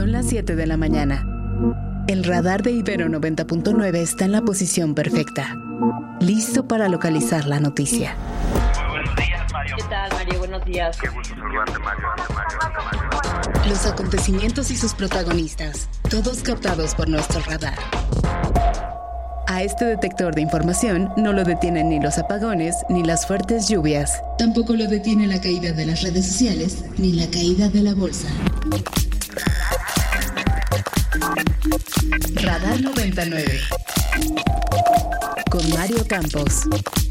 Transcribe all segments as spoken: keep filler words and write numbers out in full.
Son las siete de la mañana. El radar de Ibero noventa punto nueve está en la posición perfecta, listo para localizar la noticia. Buenos días, Mario. ¿Qué tal, Mario? Buenos días. Qué gusto saludarte, Mario. Mario, Mario. Los acontecimientos y sus protagonistas, todos captados por nuestro radar. A este detector de información no lo detienen ni los apagones ni las fuertes lluvias. Tampoco lo detiene la caída de las redes sociales ni la caída de la bolsa. Radar noventa y nueve con Mario Campos.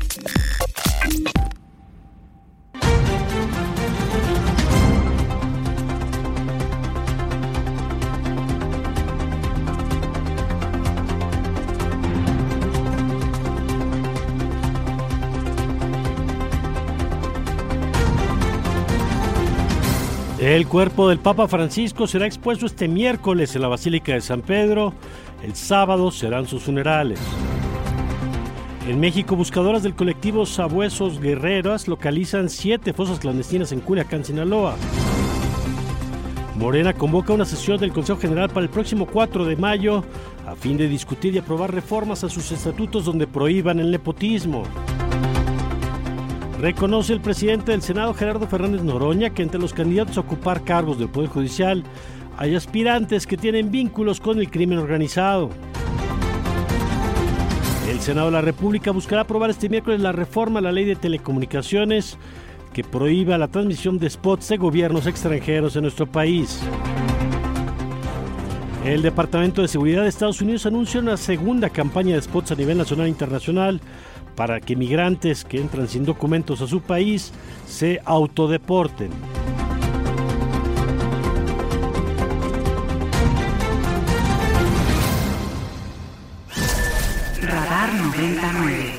El cuerpo del Papa Francisco será expuesto este miércoles en la Basílica de San Pedro. El sábado serán sus funerales. En México, buscadoras del colectivo Sabuesos Guerreras localizan siete fosas clandestinas en Culiacán, Sinaloa. Morena convoca una sesión del Consejo General para el próximo cuatro de mayo a fin de discutir y aprobar reformas a sus estatutos donde prohíban el nepotismo. Reconoce el presidente del Senado, Gerardo Fernández Noroña, que entre los candidatos a ocupar cargos del Poder Judicial hay aspirantes que tienen vínculos con el crimen organizado. El Senado de la República buscará aprobar este miércoles la reforma a la Ley de Telecomunicaciones que prohíba la transmisión de spots de gobiernos extranjeros en nuestro país. El Departamento de Seguridad de Estados Unidos anuncia una segunda campaña de spots a nivel nacional e internacional para que migrantes que entran sin documentos a su país se autodeporten. Radar noventa y nueve.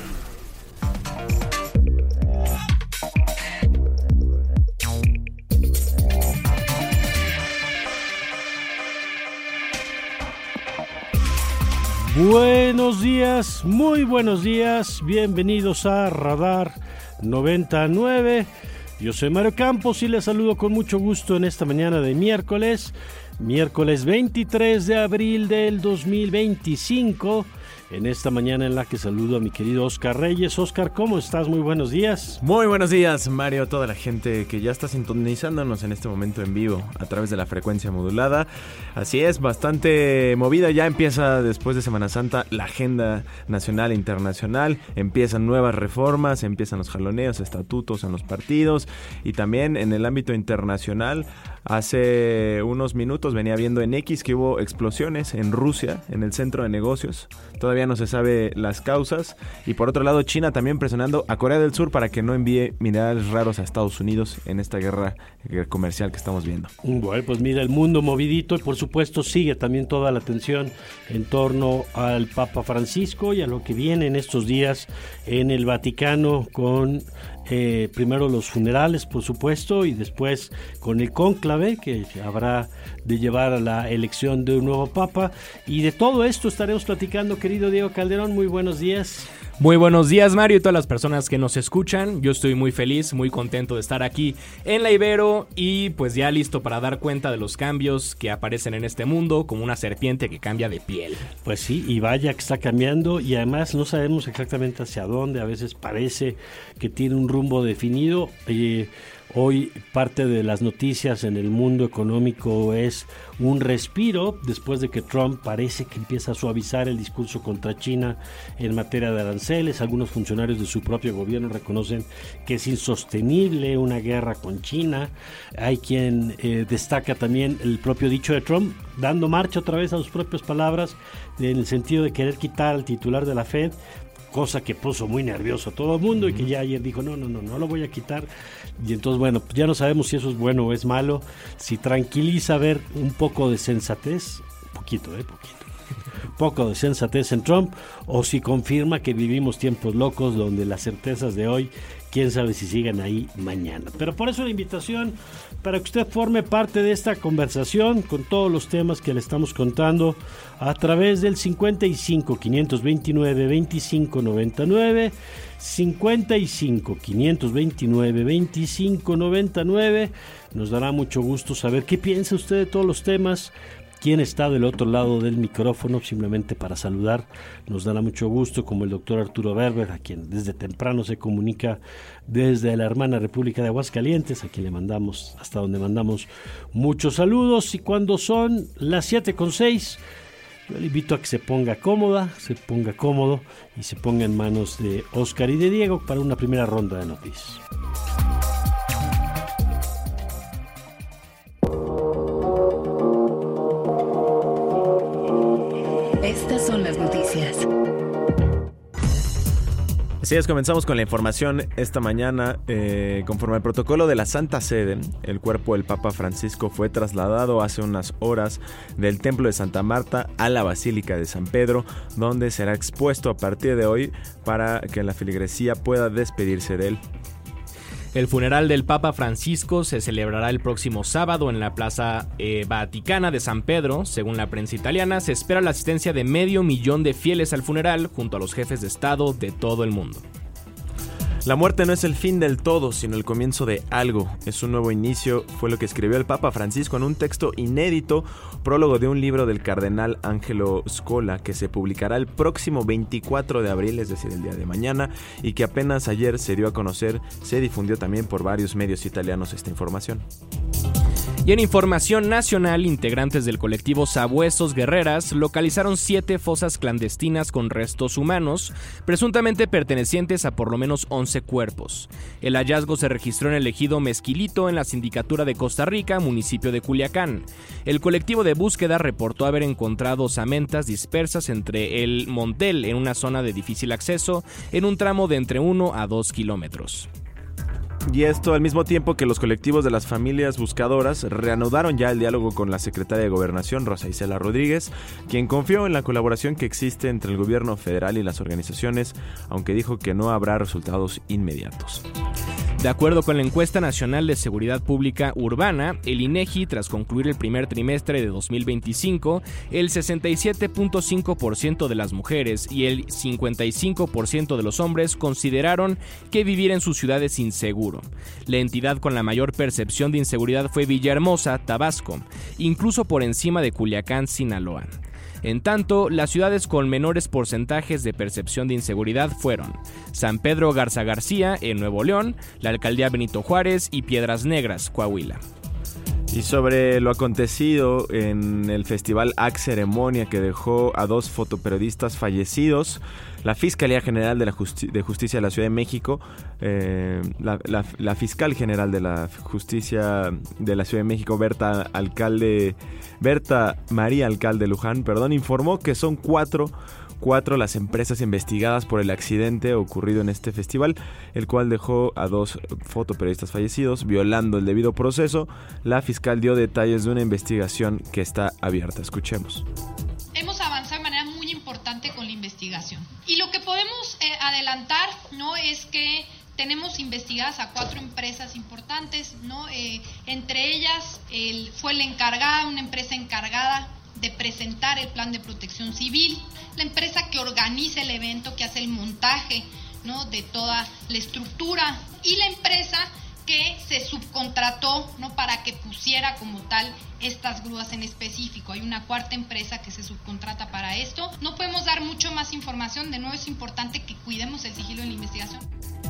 Buenos días, muy buenos días, bienvenidos a Radar noventa y nueve. Yo soy Mario Campos y les saludo con mucho gusto en esta mañana de miércoles, miércoles veintitrés de abril del dos mil veinticinco. En esta mañana en la que saludo a mi querido Oscar Reyes. Oscar, ¿cómo estás? Muy buenos días. Muy buenos días, Mario, toda la gente que ya está sintonizándonos en este momento en vivo a través de la frecuencia modulada. Así es, bastante movida, ya empieza después de Semana Santa la agenda nacional e internacional, empiezan nuevas reformas, empiezan los jaloneos, estatutos en los partidos y también en el ámbito internacional. Hace unos minutos venía viendo en X que hubo explosiones en Rusia, en el centro de negocios. Todavía no se sabe las causas. Y por otro lado, China también presionando a Corea del Sur para que no envíe minerales raros a Estados Unidos en esta guerra comercial que estamos viendo. Bueno, pues mira, el mundo movidito y por supuesto sigue también toda la atención en torno al Papa Francisco y a lo que viene en estos días en el Vaticano con... Eh, primero los funerales, por supuesto, y después con el cónclave que habrá de llevar a la elección de un nuevo papa. Y de todo esto estaremos platicando, querido Diego Calderón. Muy buenos días. Muy buenos días, Mario, y todas las personas que nos escuchan. Yo estoy muy feliz, muy contento de estar aquí en la Ibero y pues ya listo para dar cuenta de los cambios que aparecen en este mundo como una serpiente que cambia de piel. Pues sí, y vaya que está cambiando y además no sabemos exactamente hacia dónde. A veces parece que tiene un rumbo definido. Eh, Hoy parte de las noticias en el mundo económico es un respiro después de que Trump parece que empieza a suavizar el discurso contra China en materia de aranceles. Algunos funcionarios de su propio gobierno reconocen que es insostenible una guerra con China. Hay quien eh, destaca también el propio dicho de Trump, dando marcha otra vez a sus propias palabras en el sentido de querer quitar al titular de la Fed, cosa que puso muy nervioso a todo el mundo y que ya ayer dijo, no, no, no, no lo voy a quitar. Y entonces, bueno, ya no sabemos si eso es bueno o es malo. Si tranquiliza ver un poco de sensatez, poquito, eh, poquito, poco de sensatez en Trump, o si confirma que vivimos tiempos locos donde las certezas de hoy quién sabe si sigan ahí mañana. Pero por eso la invitación para que usted forme parte de esta conversación con todos los temas que le estamos contando a través del cincuenta y cinco, quinientos veintinueve, veinticinco noventa y nueve, cincuenta y cinco, quinientos veintinueve, veinticinco noventa y nueve. Nos dará mucho gusto saber qué piensa usted de todos los temas. ¿Quién está del otro lado del micrófono? Simplemente para saludar, nos dará mucho gusto, como el doctor Arturo Berber, a quien desde temprano se comunica desde la hermana República de Aguascalientes, a quien le mandamos, hasta donde mandamos muchos saludos. Y cuando son las siete con seis, yo le invito a que se ponga cómoda, se ponga cómodo y se ponga en manos de Oscar y de Diego para una primera ronda de noticias. Estas son las noticias. Así es, comenzamos con la información esta mañana. Eh, conforme al protocolo de la Santa Sede, el cuerpo del Papa Francisco fue trasladado hace unas horas del Templo de Santa Marta a la Basílica de San Pedro, donde será expuesto a partir de hoy para que la feligresía pueda despedirse de él. El funeral del Papa Francisco se celebrará el próximo sábado en la Plaza eh, Vaticana de San Pedro. Según la prensa italiana, se espera la asistencia de medio millón de fieles al funeral junto a los jefes de Estado de todo el mundo. La muerte no es el fin del todo, sino el comienzo de algo. Es un nuevo inicio, fue lo que escribió el Papa Francisco en un texto inédito, prólogo de un libro del cardenal Angelo Scola, que se publicará el próximo veinticuatro de abril, es decir, el día de mañana, y que apenas ayer se dio a conocer, se difundió también por varios medios italianos esta información. Y en información nacional, integrantes del colectivo Sabuesos Guerreras localizaron siete fosas clandestinas con restos humanos, presuntamente pertenecientes a por lo menos once cuerpos. El hallazgo se registró en el ejido Mezquilito, en la Sindicatura de Costa Rica, municipio de Culiacán. El colectivo de búsqueda reportó haber encontrado osamentas dispersas entre el montel en una zona de difícil acceso, en un tramo de entre uno a dos kilómetros. Y esto al mismo tiempo que los colectivos de las familias buscadoras reanudaron ya el diálogo con la secretaria de Gobernación, Rosa Isela Rodríguez, quien confió en la colaboración que existe entre el gobierno federal y las organizaciones, aunque dijo que no habrá resultados inmediatos. De acuerdo con la encuesta nacional de seguridad pública urbana, el INEGI, tras concluir el primer trimestre de dos mil veinticinco, el sesenta y siete punto cinco por ciento de las mujeres y el cincuenta y cinco por ciento de los hombres consideraron que vivir en sus ciudades es inseguro. La entidad con la mayor percepción de inseguridad fue Villahermosa, Tabasco, incluso por encima de Culiacán, Sinaloa. En tanto, las ciudades con menores porcentajes de percepción de inseguridad fueron San Pedro Garza García, en Nuevo León, la alcaldía Benito Juárez y Piedras Negras, Coahuila. Y sobre lo acontecido en el festival A C Ceremonia, que dejó a dos fotoperiodistas fallecidos, la Fiscalía General de, la Justi- de Justicia de la Ciudad de México, eh, la, la, la Fiscal General de la Justicia de la Ciudad de México, Berta Alcalde, Berta María Alcalde Luján, perdón, informó que son cuatro Cuatro las empresas investigadas por el accidente ocurrido en este festival, el cual dejó a dos fotoperiodistas fallecidos, violando el debido proceso. La fiscal dio detalles de una investigación que está abierta. Escuchemos. Hemos avanzado de manera muy importante con la investigación. Y lo que podemos eh, adelantar, ¿no?, es que tenemos investigadas a cuatro empresas importantes, ¿no? Eh, entre ellas el, fue la encargada, una empresa encargada de presentar el plan de protección civil, la empresa que organiza el evento, que hace el montaje, ¿no?, de toda la estructura, y la empresa que se subcontrató, ¿no?, para que pusiera como tal estas grúas en específico. Hay una cuarta empresa que se subcontrata para esto. No podemos dar mucho más información, de nuevo es importante que cuidemos el sigilo de la investigación.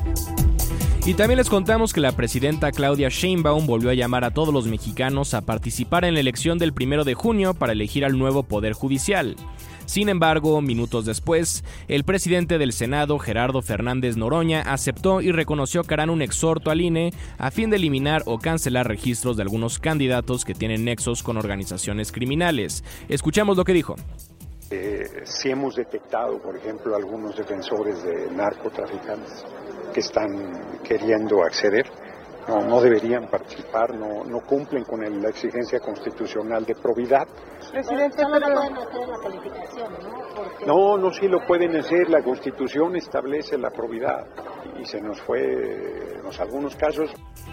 Y también les contamos que la presidenta Claudia Sheinbaum volvió a llamar a todos los mexicanos a participar en la elección del primero de junio para elegir al nuevo Poder Judicial. Sin embargo, minutos después, el presidente del Senado, Gerardo Fernández Noroña, aceptó y reconoció que harán un exhorto al I N E a fin de eliminar o cancelar registros de algunos candidatos que tienen nexos con organizaciones criminales. Escuchamos lo que dijo. Eh, sí hemos detectado, por ejemplo, algunos defensores de narcotraficantes que están queriendo acceder no, no deberían participar, no, no cumplen con el, la exigencia constitucional de probidad. Presidente, no lo pueden hacer en la calificación, ¿no? Porque... No, no, sí lo pueden hacer, la Constitución establece la probidad y se nos fue en los, algunos casos.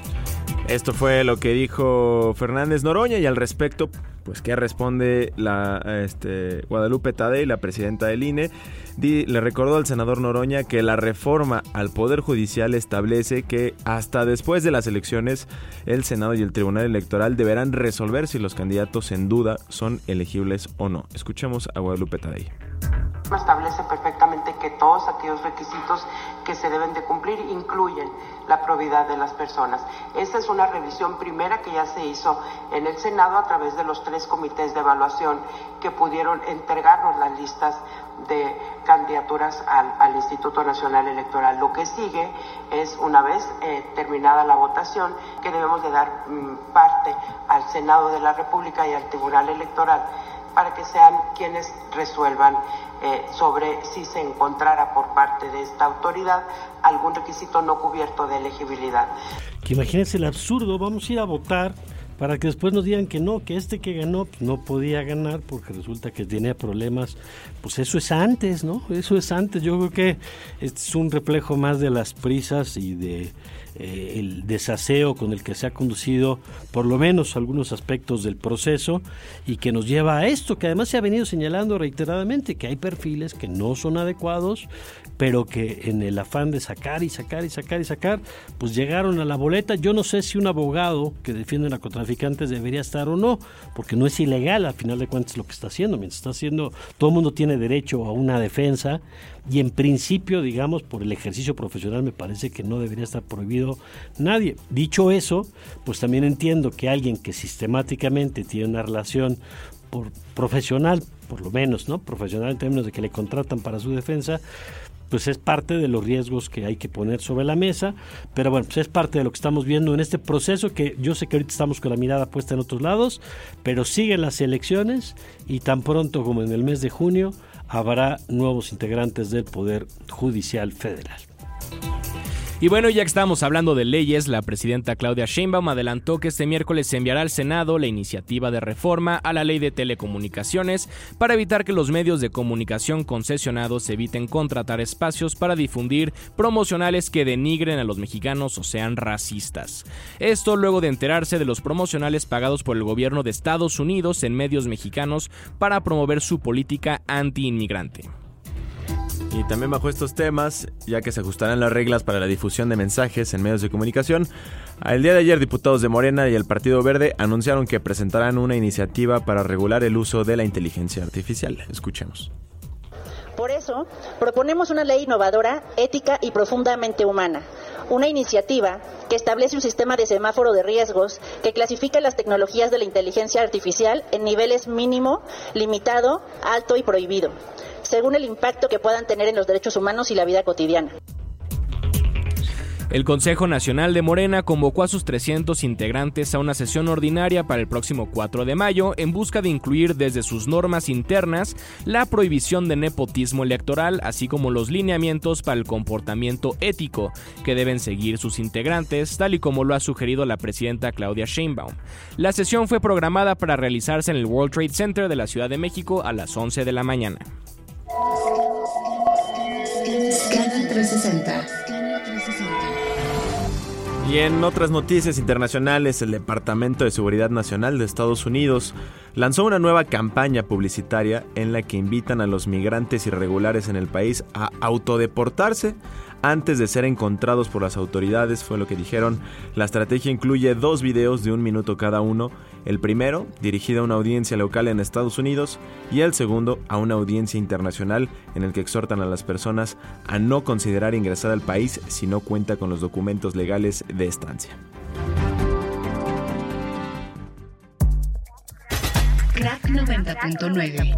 Esto fue lo que dijo Fernández Noroña y al respecto, pues ¿qué responde la este, Guadalupe Tadei, la presidenta del I N E? Di, le recordó al senador Noroña que la reforma al Poder Judicial establece que hasta después de las elecciones el Senado y el Tribunal Electoral deberán resolver si los candidatos en duda son elegibles o no. Escuchemos a Guadalupe Tadei. Establece perfectamente que todos aquellos requisitos que se deben de cumplir incluyen la probidad de las personas. Esta es una revisión primera que ya se hizo en el Senado a través de los tres comités de evaluación que pudieron entregarnos las listas de candidaturas al, al Instituto Nacional Electoral. Lo que sigue es, una vez eh, terminada la votación, que debemos de dar mm, parte al Senado de la República y al Tribunal Electoral para que sean quienes resuelvan eh, sobre si se encontrara por parte de esta autoridad algún requisito no cubierto de elegibilidad. Que imagínense el absurdo, vamos a ir a votar para que después nos digan que no, que este que ganó pues no podía ganar porque resulta que tenía problemas. Pues eso es antes, ¿no? Eso es antes. Yo creo que es un reflejo más de las prisas y de eh, el desaseo con el que se ha conducido por lo menos algunos aspectos del proceso y que nos lleva a esto, que además se ha venido señalando reiteradamente, que hay perfiles que no son adecuados, pero que en el afán de sacar y sacar y sacar y sacar, pues llegaron a la boleta. Yo no sé si un abogado que defiende a narcotraficantes debería estar o no, porque no es ilegal al final de cuentas lo que está haciendo. Mientras está haciendo, todo el mundo tiene derecho a una defensa y en principio, digamos, por el ejercicio profesional me parece que no debería estar prohibido nadie. Dicho eso, pues también entiendo que alguien que sistemáticamente tiene una relación por, profesional, por lo menos, ¿no? Profesional en términos de que le contratan para su defensa, pues es parte de los riesgos que hay que poner sobre la mesa, pero bueno, pues es parte de lo que estamos viendo en este proceso, que yo sé que ahorita estamos con la mirada puesta en otros lados, pero siguen las elecciones y tan pronto como en el mes de junio habrá nuevos integrantes del Poder Judicial Federal. Y bueno, ya que estamos hablando de leyes, la presidenta Claudia Sheinbaum adelantó que este miércoles se enviará al Senado la iniciativa de reforma a la ley de telecomunicaciones para evitar que los medios de comunicación concesionados eviten contratar espacios para difundir promocionales que denigren a los mexicanos o sean racistas. Esto luego de enterarse de los promocionales pagados por el gobierno de Estados Unidos en medios mexicanos para promover su política anti-inmigrante. Y también bajo estos temas, ya que se ajustarán las reglas para la difusión de mensajes en medios de comunicación, el día de ayer diputados de Morena y el Partido Verde anunciaron que presentarán una iniciativa para regular el uso de la inteligencia artificial. Escuchemos. Por eso, proponemos una ley innovadora, ética y profundamente humana. Una iniciativa que establece un sistema de semáforo de riesgos que clasifica las tecnologías de la inteligencia artificial en niveles mínimo, limitado, alto y prohibido, según el impacto que puedan tener en los derechos humanos y la vida cotidiana. El Consejo Nacional de Morena convocó a sus trescientos integrantes a una sesión ordinaria para el próximo cuatro de mayo en busca de incluir desde sus normas internas la prohibición de nepotismo electoral, así como los lineamientos para el comportamiento ético que deben seguir sus integrantes, tal y como lo ha sugerido la presidenta Claudia Sheinbaum. La sesión fue programada para realizarse en el World Trade Center de la Ciudad de México a las once de la mañana. Canal trescientos sesenta. Y en otras noticias internacionales, el Departamento de Seguridad Nacional de Estados Unidos lanzó una nueva campaña publicitaria en la que invitan a los migrantes irregulares en el país a autodeportarse antes de ser encontrados por las autoridades, fue lo que dijeron. La estrategia incluye dos videos de un minuto cada uno. El primero, dirigido a una audiencia local en Estados Unidos, y el segundo, a una audiencia internacional, en el que exhortan a las personas a no considerar ingresar al país si no cuenta con los documentos legales de estancia. Crack noventa punto nueve.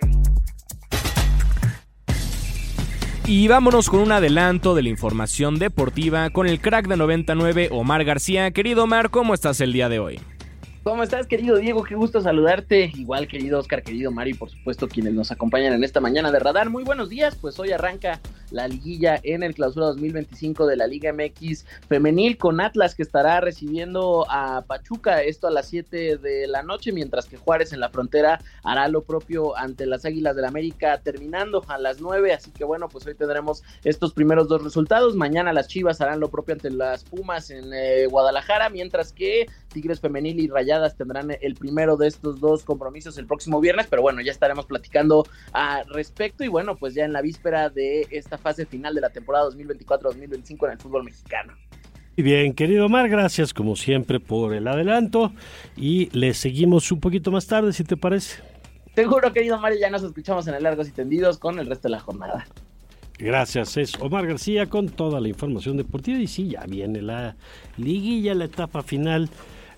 Y vámonos con un adelanto de la información deportiva con el crack de noventa y nueve, Omar García. Querido Omar, ¿cómo estás el día de hoy? ¿Cómo estás, querido Diego? Qué gusto saludarte. Igual, querido Oscar, querido Mario y por supuesto quienes nos acompañan en esta mañana de Radar. Muy buenos días, pues hoy arranca la liguilla en el Clausura dos mil veinticinco de la Liga M X femenil, con Atlas que estará recibiendo a Pachuca, esto a las siete de la noche, mientras que Juárez en la Frontera hará lo propio ante las Águilas del América, terminando a las nueve, así que bueno, pues hoy tendremos estos primeros dos resultados. Mañana las Chivas harán lo propio ante las Pumas en eh, Guadalajara, mientras que Tigres Femenil y Rayadas tendrán el primero de estos dos compromisos el próximo viernes, pero bueno, ya estaremos platicando al respecto, y bueno, pues ya en la víspera de esta fase final de la temporada dos mil veinticuatro dos mil veinticinco en el fútbol mexicano. Muy bien, querido Omar, gracias como siempre por el adelanto, y le seguimos un poquito más tarde, si te parece. Seguro, querido Mario, ya nos escuchamos en el Largos y Tendidos con el resto de la jornada. Gracias, es Omar García con toda la información deportiva, y sí, ya viene la liguilla, la etapa final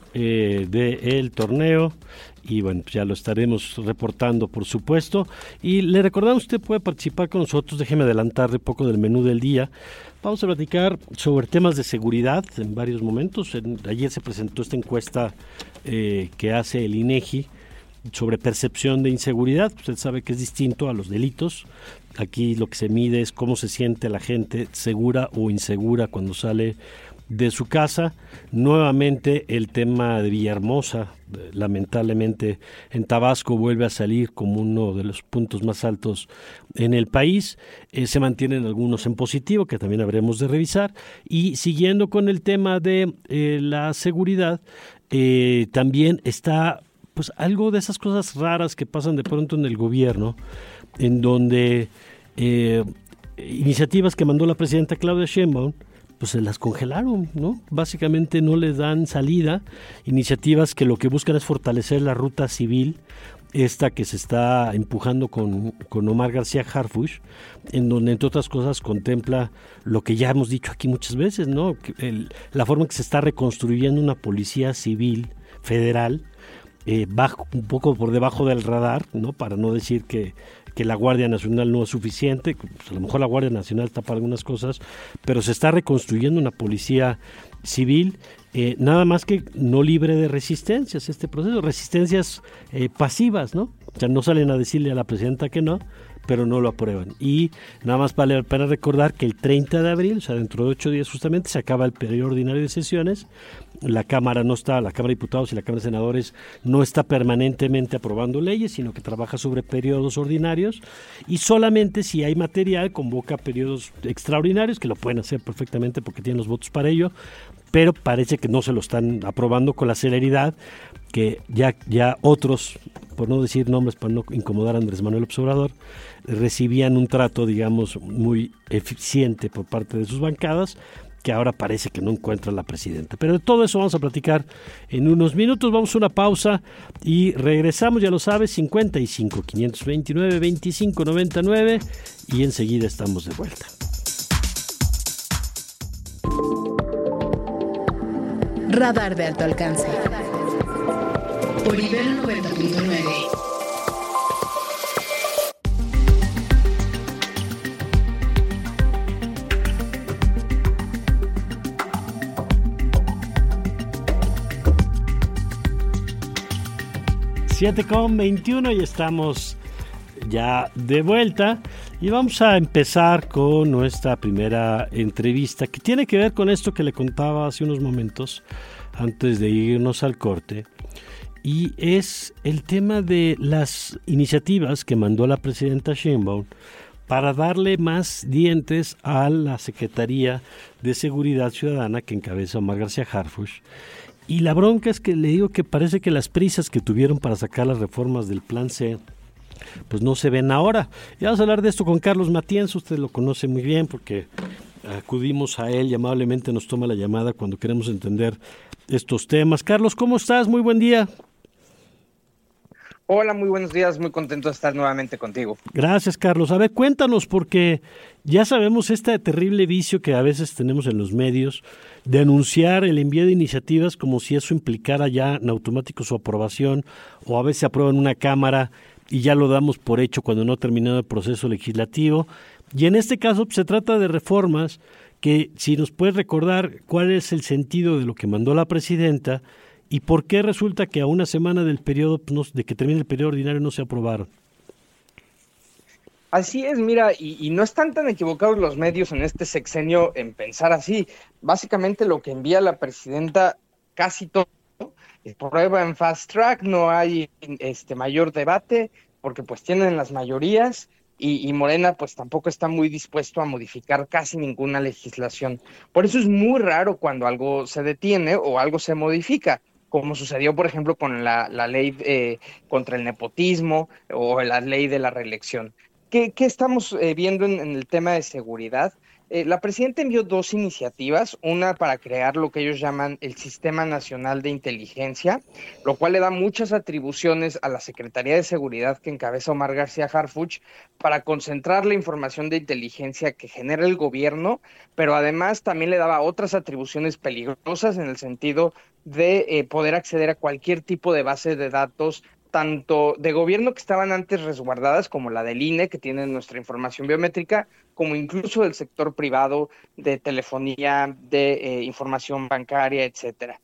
eh, del torneo, y bueno, ya lo estaremos reportando, por supuesto, y le recordamos, usted puede participar con nosotros. Déjeme adelantarle un poco del menú del día. Vamos a platicar sobre temas de seguridad en varios momentos. En, ayer se presentó esta encuesta eh, que hace el INEGI sobre percepción de inseguridad. Usted sabe que es distinto a los delitos. Aquí lo que se mide es cómo se siente la gente, segura o insegura cuando sale de su casa. Nuevamente el tema de Villahermosa, lamentablemente en Tabasco, vuelve a salir como uno de los puntos más altos en el país. Eh, se mantienen algunos en positivo, que también habremos de revisar. Y siguiendo con el tema de eh, la seguridad, eh, también está pues algo de esas cosas raras que pasan de pronto en el gobierno, en donde eh, iniciativas que mandó la presidenta Claudia Sheinbaum, pues se las congelaron, ¿no? Básicamente no les dan salida. Iniciativas que lo que buscan es fortalecer la ruta civil, esta que se está empujando con, con Omar García Harfuch, en donde entre otras cosas contempla lo que ya hemos dicho aquí muchas veces, ¿no? El, la forma en que se está reconstruyendo una policía civil federal, eh, bajo, un poco por debajo del radar, ¿no? Para no decir que que la Guardia Nacional no es suficiente. Pues a lo mejor la Guardia Nacional está para algunas cosas, pero se está reconstruyendo una policía civil, eh, nada más que no libre de resistencias este proceso, resistencias eh, pasivas, ¿no? O sea, no salen a decirle a la presidenta que no, pero no lo aprueban. Y nada más vale la pena recordar que el treinta de abril, o sea, dentro de ocho días justamente, se acaba el periodo ordinario de sesiones. La Cámara no está, la Cámara de Diputados y la Cámara de Senadores no está permanentemente aprobando leyes, sino que trabaja sobre periodos ordinarios, y solamente si hay material convoca periodos extraordinarios, que lo pueden hacer perfectamente porque tienen los votos para ello, pero parece que no se lo están aprobando con la celeridad que ya, ya otros, por no decir nombres para no incomodar a Andrés Manuel López Obrador, recibían un trato, digamos, muy eficiente por parte de sus bancadas, que ahora parece que no encuentra la presidenta. Pero de todo eso vamos a platicar en unos minutos. Vamos a una pausa y regresamos, ya lo sabes, cincuenta y cinco, quinientos veintinueve, veinticinco noventa y nueve, y enseguida estamos de vuelta. Radar de alto alcance. Por Ibero noventa punto nueve. siete con veintiuno y estamos ya de vuelta, y vamos a empezar con nuestra primera entrevista, que tiene que ver con esto que le contaba hace unos momentos antes de irnos al corte, y es el tema de las iniciativas que mandó la presidenta Sheinbaum para darle más dientes a la Secretaría de Seguridad Ciudadana que encabeza Omar García Harfuch. Y la bronca es que le digo que parece que las prisas que tuvieron para sacar las reformas del Plan C, pues no se ven ahora. Y vamos a hablar de esto con Carlos Matienzo. Usted lo conoce muy bien porque acudimos a él y amablemente nos toma la llamada cuando queremos entender estos temas. Carlos, ¿cómo estás? Muy buen día. Hola, muy buenos días, muy contento de estar nuevamente contigo. Gracias, Carlos. A ver, cuéntanos, porque ya sabemos este terrible vicio que a veces tenemos en los medios de anunciar el envío de iniciativas como si eso implicara ya en automático su aprobación, o a veces se aprueba en una Cámara y ya lo damos por hecho cuando no ha terminado el proceso legislativo. Y en este caso pues, se trata de reformas que, si nos puedes recordar cuál es el sentido de lo que mandó la presidenta, ¿y por qué resulta que a una semana del periodo, de que termine el periodo ordinario, no se aprobaron? Así es, mira, y, y no están tan equivocados los medios en este sexenio en pensar así. Básicamente lo que envía la presidenta casi todo es prueba en fast track, no hay este mayor debate porque pues tienen las mayorías y, y Morena pues tampoco está muy dispuesto a modificar casi ninguna legislación. Por eso es muy raro cuando algo se detiene o algo se modifica, como sucedió, por ejemplo, con la, la ley eh, contra el nepotismo o la ley de la reelección. ¿Qué, qué estamos eh, viendo en, en el tema de seguridad? Eh, la presidenta envió dos iniciativas, una para crear lo que ellos llaman el Sistema Nacional de Inteligencia, lo cual le da muchas atribuciones a la Secretaría de Seguridad que encabeza Omar García Harfuch para concentrar la información de inteligencia que genera el gobierno, pero además también le daba otras atribuciones peligrosas en el sentido de eh, poder acceder a cualquier tipo de base de datos, tanto de gobierno que estaban antes resguardadas, como la del I N E, que tiene nuestra información biométrica, como incluso del sector privado, de telefonía, de eh, información bancaria, etcétera.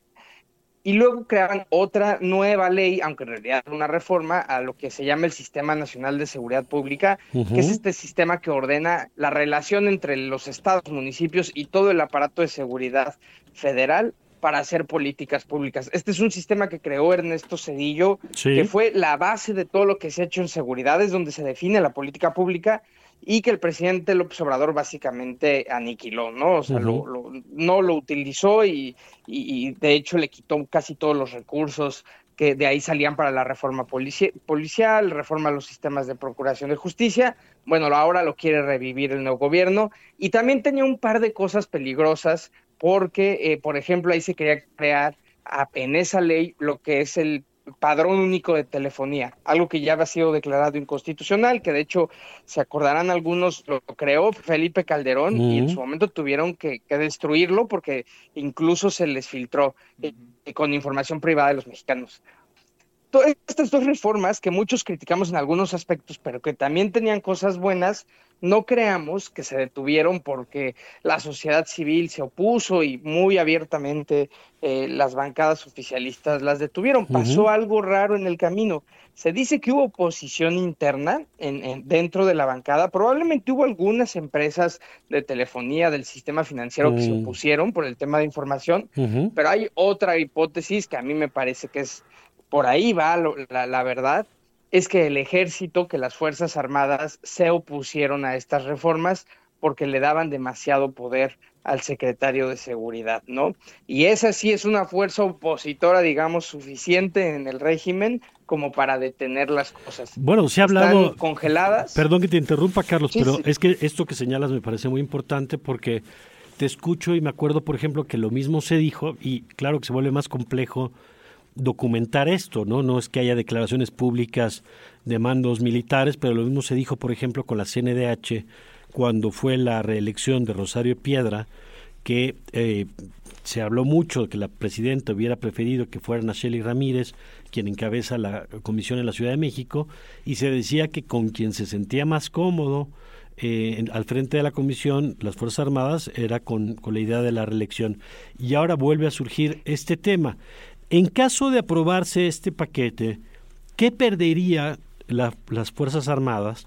Y luego creaban otra nueva ley, aunque en realidad era una reforma, a lo que se llama el Sistema Nacional de Seguridad Pública, uh-huh. que es este sistema que ordena la relación entre los estados, municipios y todo el aparato de seguridad federal para hacer políticas públicas. Este es un sistema que creó Ernesto Zedillo, sí. que fue la base de todo lo que se ha hecho en seguridad, es donde se define la política pública y que el presidente López Obrador básicamente aniquiló, ¿no? O sea, uh-huh. lo, lo, no lo utilizó y, y, y de hecho le quitó casi todos los recursos que de ahí salían para la reforma polici- policial, reforma a los sistemas de procuración de justicia. Bueno, ahora lo quiere revivir el nuevo gobierno y también tenía un par de cosas peligrosas porque, eh, por ejemplo, ahí se quería crear a, en esa ley lo que es el padrón único de telefonía, algo que ya había sido declarado inconstitucional, que de hecho se acordarán algunos, lo creó Felipe Calderón uh-huh. y en su momento tuvieron que, que destruirlo porque incluso se les filtró eh, con información privada de los mexicanos. Todas estas dos reformas que muchos criticamos en algunos aspectos, pero que también tenían cosas buenas, no creamos que se detuvieron porque la sociedad civil se opuso y muy abiertamente eh, las bancadas oficialistas las detuvieron. Pasó uh-huh. algo raro en el camino. Se dice que hubo oposición interna en, en, dentro de la bancada. Probablemente hubo algunas empresas de telefonía del sistema financiero uh-huh. que se opusieron por el tema de información, uh-huh. pero hay otra hipótesis que a mí me parece que es por ahí va lo, la, la verdad, es que el ejército, que las Fuerzas Armadas se opusieron a estas reformas porque le daban demasiado poder al secretario de Seguridad, ¿no? Y esa sí es una fuerza opositora, digamos, suficiente en el régimen como para detener las cosas. Bueno, se ha hablado... Están congeladas. Perdón que te interrumpa, Carlos, sí, pero sí. es que esto que señalas me parece muy importante porque te escucho y me acuerdo, por ejemplo, que lo mismo se dijo, y claro que se vuelve más complejo documentar esto, ¿no? No es que haya declaraciones públicas de mandos militares, pero lo mismo se dijo, por ejemplo, con la C N D H cuando fue la reelección de Rosario Piedra, que eh, se habló mucho de que la presidenta hubiera preferido que fuera Nacheli Ramírez quien encabeza la comisión en la Ciudad de México, y se decía que con quien se sentía más cómodo eh, al frente de la comisión, las Fuerzas Armadas, era con, con la idea de la reelección. Y ahora vuelve a surgir este tema. En caso de aprobarse este paquete, ¿qué perdería la, las Fuerzas Armadas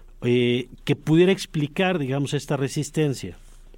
eh, que pudiera explicar, digamos, esta resistencia?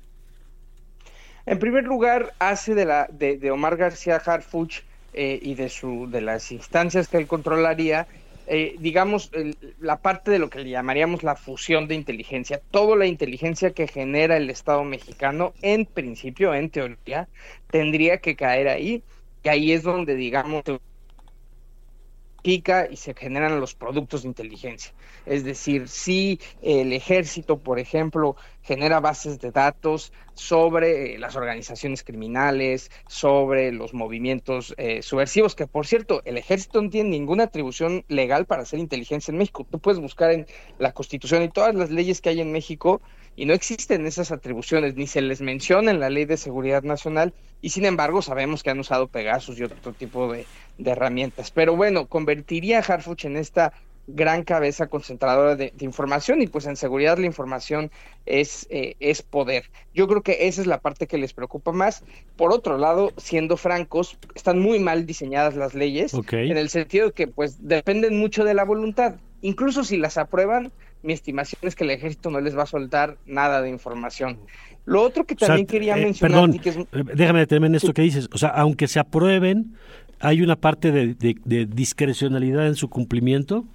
En primer lugar, hace de, la, de, de Omar García Harfuch eh, y de, su, de las instancias que él controlaría, eh, digamos, el, la parte de lo que le llamaríamos la fusión de inteligencia. Toda la inteligencia que genera el Estado mexicano, en principio, en teoría, tendría que caer ahí. Y ahí es donde, digamos, se pica y se generan los productos de inteligencia. Es decir, si el ejército, por ejemplo, genera bases de datos sobre las organizaciones criminales, sobre los movimientos eh, subversivos, que por cierto, el ejército no tiene ninguna atribución legal para hacer inteligencia en México. Tú puedes buscar en la Constitución y todas las leyes que hay en México y no existen esas atribuciones, ni se les menciona en la Ley de Seguridad Nacional, y sin embargo sabemos que han usado Pegasus y otro tipo de, de herramientas. Pero bueno, convertiría a Harfuch en esta gran cabeza concentradora de, de información, y pues en seguridad la información es, eh, es poder. Yo creo que esa es la parte que les preocupa más. Por otro lado, siendo francos, están muy mal diseñadas las leyes, okay, en el sentido de que pues dependen mucho de la voluntad. Incluso si las aprueban, mi estimación es que el ejército no les va a soltar nada de información. Lo otro que también o sea, quería eh, mencionar... Perdón, que es... déjame detenerme en esto que dices. O sea, aunque se aprueben, ¿hay una parte de, de, de discrecionalidad en su cumplimiento?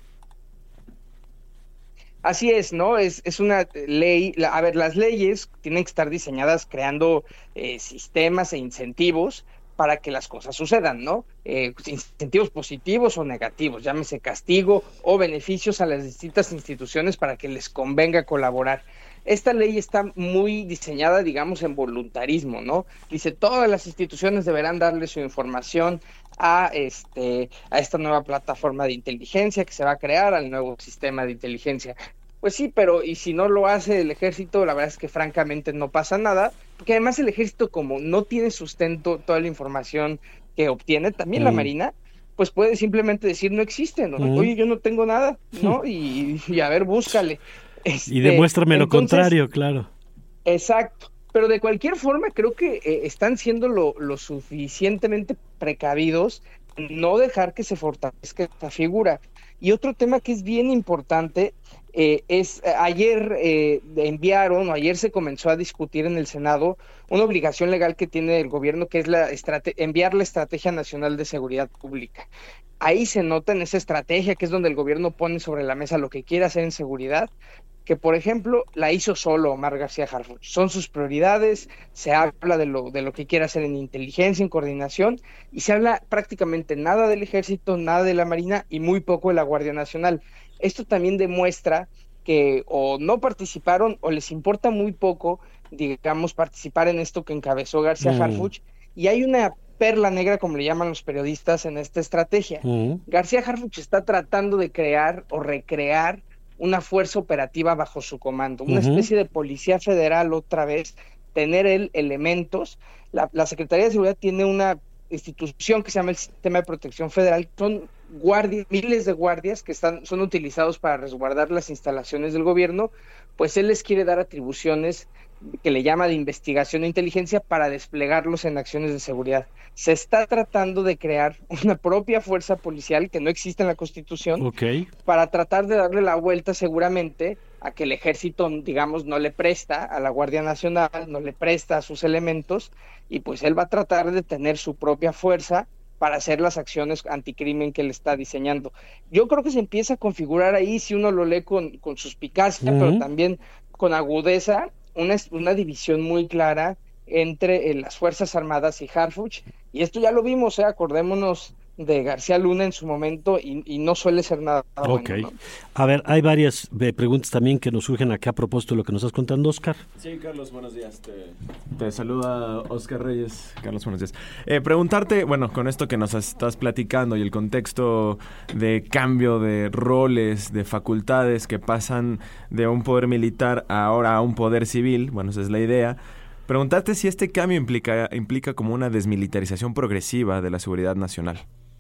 Así es, ¿no? Es, es una ley, la, a ver, las leyes tienen que estar diseñadas creando eh, sistemas e incentivos para que las cosas sucedan, ¿no? Eh, incentivos positivos o negativos, llámese castigo o beneficios a las distintas instituciones para que les convenga colaborar. Esta ley está muy diseñada, digamos, en voluntarismo, ¿no? Dice, todas las instituciones deberán darle su información a este a esta nueva plataforma de inteligencia que se va a crear, al nuevo sistema de inteligencia. Pues sí, pero y si no lo hace el ejército, la verdad es que francamente no pasa nada, porque además el ejército, como no tiene sustento toda la información que obtiene, también mm. la Marina, pues puede simplemente decir no existe, ¿no? Mm. Oye, yo no tengo nada, ¿no? Y, y a ver, búscale. Este, y demuéstrame lo entonces, contrario, claro. Exacto. Pero de cualquier forma creo que eh, están siendo lo, lo suficientemente precavidos en no dejar que se fortalezca esta figura. Y otro tema que es bien importante eh, es, eh, ayer eh, enviaron, o ayer se comenzó a discutir en el Senado una obligación legal que tiene el gobierno, que es la estrate- enviar la Estrategia Nacional de Seguridad Pública. Ahí se nota en esa estrategia, que es donde el gobierno pone sobre la mesa lo que quiere hacer en seguridad, que por ejemplo la hizo solo Omar García Harfuch. Son sus prioridades, se habla de lo, de lo que quiere hacer en inteligencia, en coordinación, y se habla prácticamente nada del ejército, nada de la Marina y muy poco de la Guardia Nacional. Esto también demuestra que o no participaron o les importa muy poco, digamos, participar en esto que encabezó García mm. Harfuch, y hay una perla negra, como le llaman los periodistas, en esta estrategia. Mm. García Harfuch está tratando de crear o recrear una fuerza operativa bajo su comando, una uh-huh. especie de policía federal otra vez, tener él elementos. La, la Secretaría de Seguridad tiene una institución que se llama el Sistema de Protección Federal, son guardias, miles de guardias que están, son utilizados para resguardar las instalaciones del gobierno, pues él les quiere dar atribuciones que le llama de investigación e inteligencia para desplegarlos en acciones de seguridad. Se está tratando de crear una propia fuerza policial que no existe en la Constitución, okay, para tratar de darle la vuelta seguramente a que el ejército, digamos, no le presta a la Guardia Nacional, no le presta a sus elementos, y pues él va a tratar de tener su propia fuerza para hacer las acciones anticrimen que él está diseñando. Yo creo que se empieza a configurar ahí, si uno lo lee con, con suspicacia, uh-huh. pero también con agudeza, una, una división muy clara entre eh, las Fuerzas Armadas y Harfuch, y esto ya lo vimos, eh, acordémonos de García Luna en su momento, y, y no suele ser nada Ok. bueno, ¿no? A ver, hay varias eh, preguntas también que nos surgen acá a propósito de lo que nos estás contando, Oscar. Sí, Carlos, buenos días. Te, te saluda Oscar Reyes. Carlos, buenos días. Eh, preguntarte, bueno, con esto que nos estás platicando y el contexto de cambio de roles, de facultades que pasan de un poder militar ahora a un poder civil, bueno, esa es la idea. Preguntarte si este cambio implica, implica como una desmilitarización progresiva de la seguridad nacional.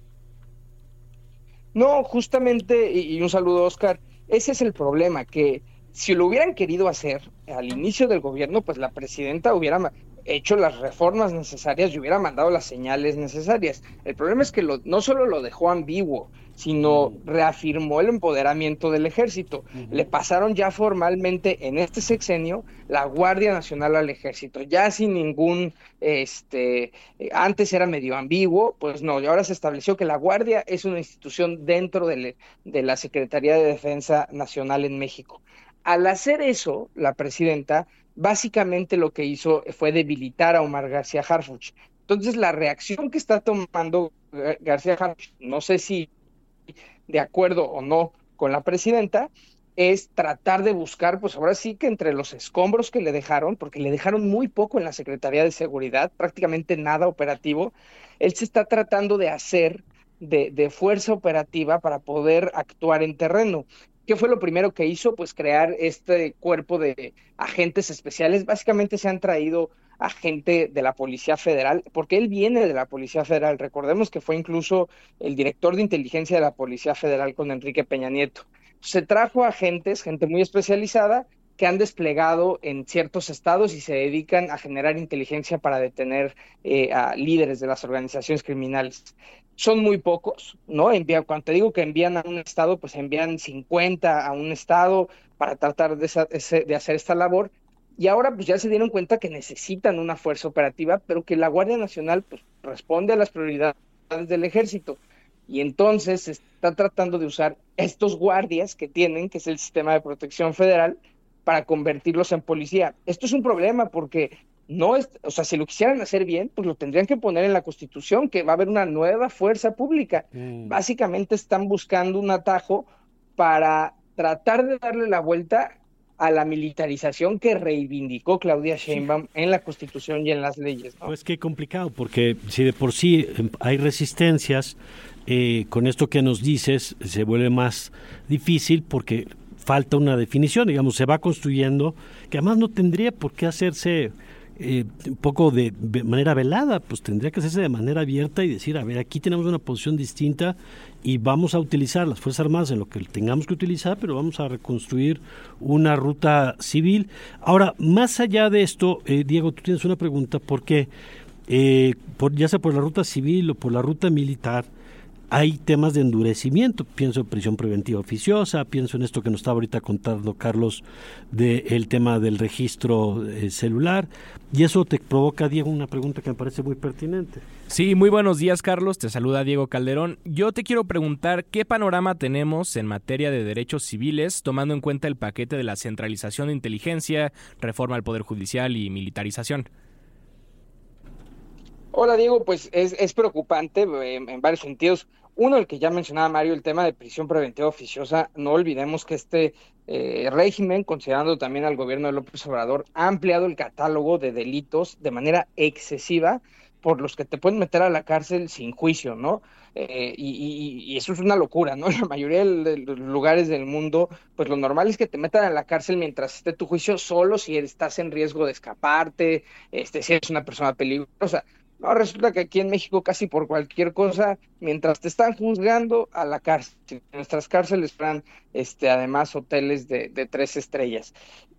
No, justamente, y, y un saludo, Oscar, ese es el problema, que si lo hubieran querido hacer al inicio del gobierno, pues la presidenta hubiera hecho las reformas necesarias y hubiera mandado las señales necesarias. El problema es que lo, no solo lo dejó ambiguo, sino reafirmó el empoderamiento del ejército. Uh-huh. Le pasaron ya formalmente en este sexenio la Guardia Nacional al ejército, ya sin ningún, este, antes era medio ambiguo, pues no, y ahora se estableció que la Guardia es una institución dentro de, de la Secretaría de Defensa Nacional en México. Al hacer eso, la presidenta básicamente lo que hizo fue debilitar a Omar García Harfuch. Entonces, la reacción que está tomando García Harfuch, no sé si de acuerdo o no con la presidenta, es tratar de buscar, pues ahora sí que entre los escombros que le dejaron, porque le dejaron muy poco en la Secretaría de Seguridad, prácticamente nada operativo, él se está tratando de hacer de, de fuerza operativa para poder actuar en terreno. ¿Qué fue lo primero que hizo? Pues crear este cuerpo de agentes especiales. Básicamente se han traído a gente de la Policía Federal, porque él viene de la Policía Federal. Recordemos que fue incluso el director de inteligencia de la Policía Federal con Enrique Peña Nieto. Se trajo agentes, gente muy especializada, que han desplegado en ciertos estados y se dedican a generar inteligencia para detener eh, a líderes de las organizaciones criminales. Son muy pocos, ¿no? Envía, cuando te digo que envían a un estado, pues envían cincuenta a un estado para tratar de, esa, de hacer esta labor. Y ahora pues ya se dieron cuenta que necesitan una fuerza operativa, pero que la Guardia Nacional pues responde a las prioridades del ejército. Y entonces se está tratando de usar estos guardias que tienen, que es el sistema de protección federal, para convertirlos en policía. Esto es un problema porque no es, o sea, si lo quisieran hacer bien, pues lo tendrían que poner en la Constitución, que va a haber una nueva fuerza pública. Mm. Básicamente están buscando un atajo para tratar de darle la vuelta a la militarización que reivindicó Claudia Sheinbaum sí. en la Constitución y en las leyes, ¿no? Pues qué complicado, porque si de por sí hay resistencias, eh, con esto que nos dices se vuelve más difícil porque falta una definición, digamos, se va construyendo, que además no tendría por qué hacerse eh, un poco de, de manera velada, pues tendría que hacerse de manera abierta y decir, a ver, aquí tenemos una posición distinta y vamos a utilizar las Fuerzas Armadas en lo que tengamos que utilizar, pero vamos a reconstruir una ruta civil. Ahora, más allá de esto, eh, Diego, tú tienes una pregunta, porque eh, por, ya sea por la ruta civil o por la ruta militar, hay temas de endurecimiento, pienso en prisión preventiva oficiosa, pienso en esto que nos estaba ahorita contando Carlos del tema del registro eh, celular, y eso te provoca, Diego, una pregunta que me parece muy pertinente. Sí, muy buenos días, Carlos, te saluda Diego Calderón. Yo te quiero preguntar qué panorama tenemos en materia de derechos civiles, tomando en cuenta el paquete de la centralización de inteligencia, reforma al Poder Judicial y militarización. Hola, Diego, pues es, es preocupante en, en varios sentidos. Uno, el que ya mencionaba Mario, el tema de prisión preventiva oficiosa. No olvidemos que este eh, régimen, considerando también al gobierno de López Obrador, ha ampliado el catálogo de delitos de manera excesiva por los que te pueden meter a la cárcel sin juicio, ¿no? Eh, y, y, y eso es una locura, ¿no? En la mayoría de los lugares del mundo, pues lo normal es que te metan a la cárcel mientras esté tu juicio, solo si estás en riesgo de escaparte, este, si eres una persona peligrosa. No, resulta que aquí en México casi por cualquier cosa, mientras te están juzgando, a la cárcel. Nuestras cárceles fueran, este, además, hoteles de, de tres estrellas.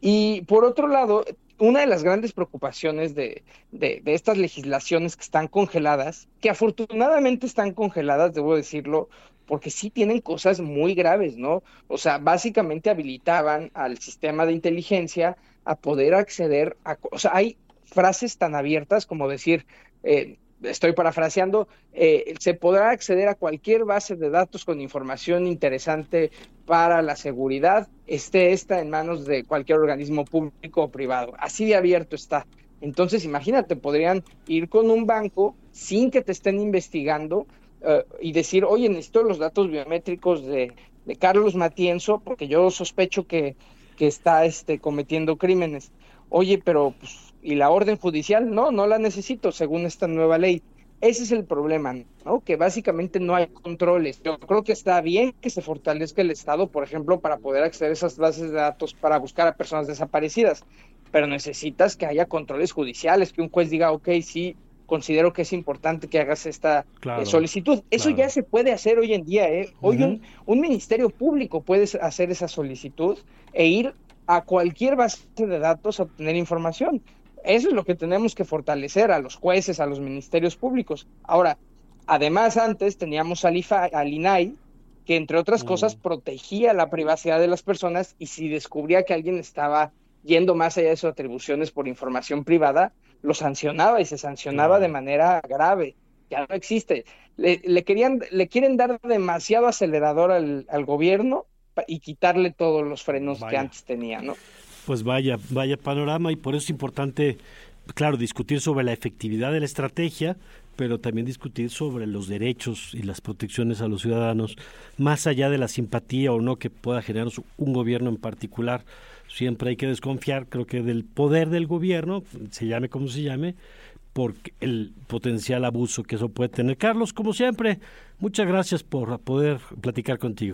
Y por otro lado, una de las grandes preocupaciones de, de, de estas legislaciones que están congeladas, que afortunadamente están congeladas, debo decirlo, porque sí tienen cosas muy graves, ¿no? O sea, básicamente habilitaban al sistema de inteligencia a poder acceder a... O sea, hay frases tan abiertas como decir... Eh, estoy parafraseando, eh, se podrá acceder a cualquier base de datos con información interesante para la seguridad, esté esta en manos de cualquier organismo público o privado. Así de abierto está. Entonces, imagínate, podrían ir con un banco sin que te estén investigando uh, y decir, oye, necesito los datos biométricos de, de Carlos Matienzo porque yo sospecho que, que está este, cometiendo crímenes. Oye, pero pues, ¿y la orden judicial? No, no la necesito según esta nueva ley. Ese es el problema, ¿no? Que básicamente no hay controles. Yo creo que está bien que se fortalezca el Estado, por ejemplo, para poder acceder a esas bases de datos para buscar a personas desaparecidas, pero necesitas que haya controles judiciales, que un juez diga, ok, sí, considero que es importante que hagas esta claro, eh, solicitud. Eso claro. ya se puede hacer hoy en día, ¿eh? Hoy uh-huh. un, un ministerio público puede hacer esa solicitud e ir a cualquier base de datos a obtener información. Eso es lo que tenemos que fortalecer a los jueces, a los ministerios públicos. Ahora, además antes teníamos al, I F A, al I N A I, que entre otras mm. cosas protegía la privacidad de las personas y si descubría que alguien estaba yendo más allá de sus atribuciones por información privada, lo sancionaba y se sancionaba mm. de manera grave. Ya no existe. Le, le, querían, le quieren dar demasiado acelerador al, al gobierno y quitarle todos los frenos vaya. que antes tenía, ¿no? Pues vaya, vaya panorama, y por eso es importante, claro, discutir sobre la efectividad de la estrategia, pero también discutir sobre los derechos y las protecciones a los ciudadanos, más allá de la simpatía o no que pueda generar un gobierno en particular. Siempre hay que desconfiar, creo que del poder del gobierno, se llame como se llame, por el potencial abuso que eso puede tener. Carlos, como siempre, muchas gracias por poder platicar contigo.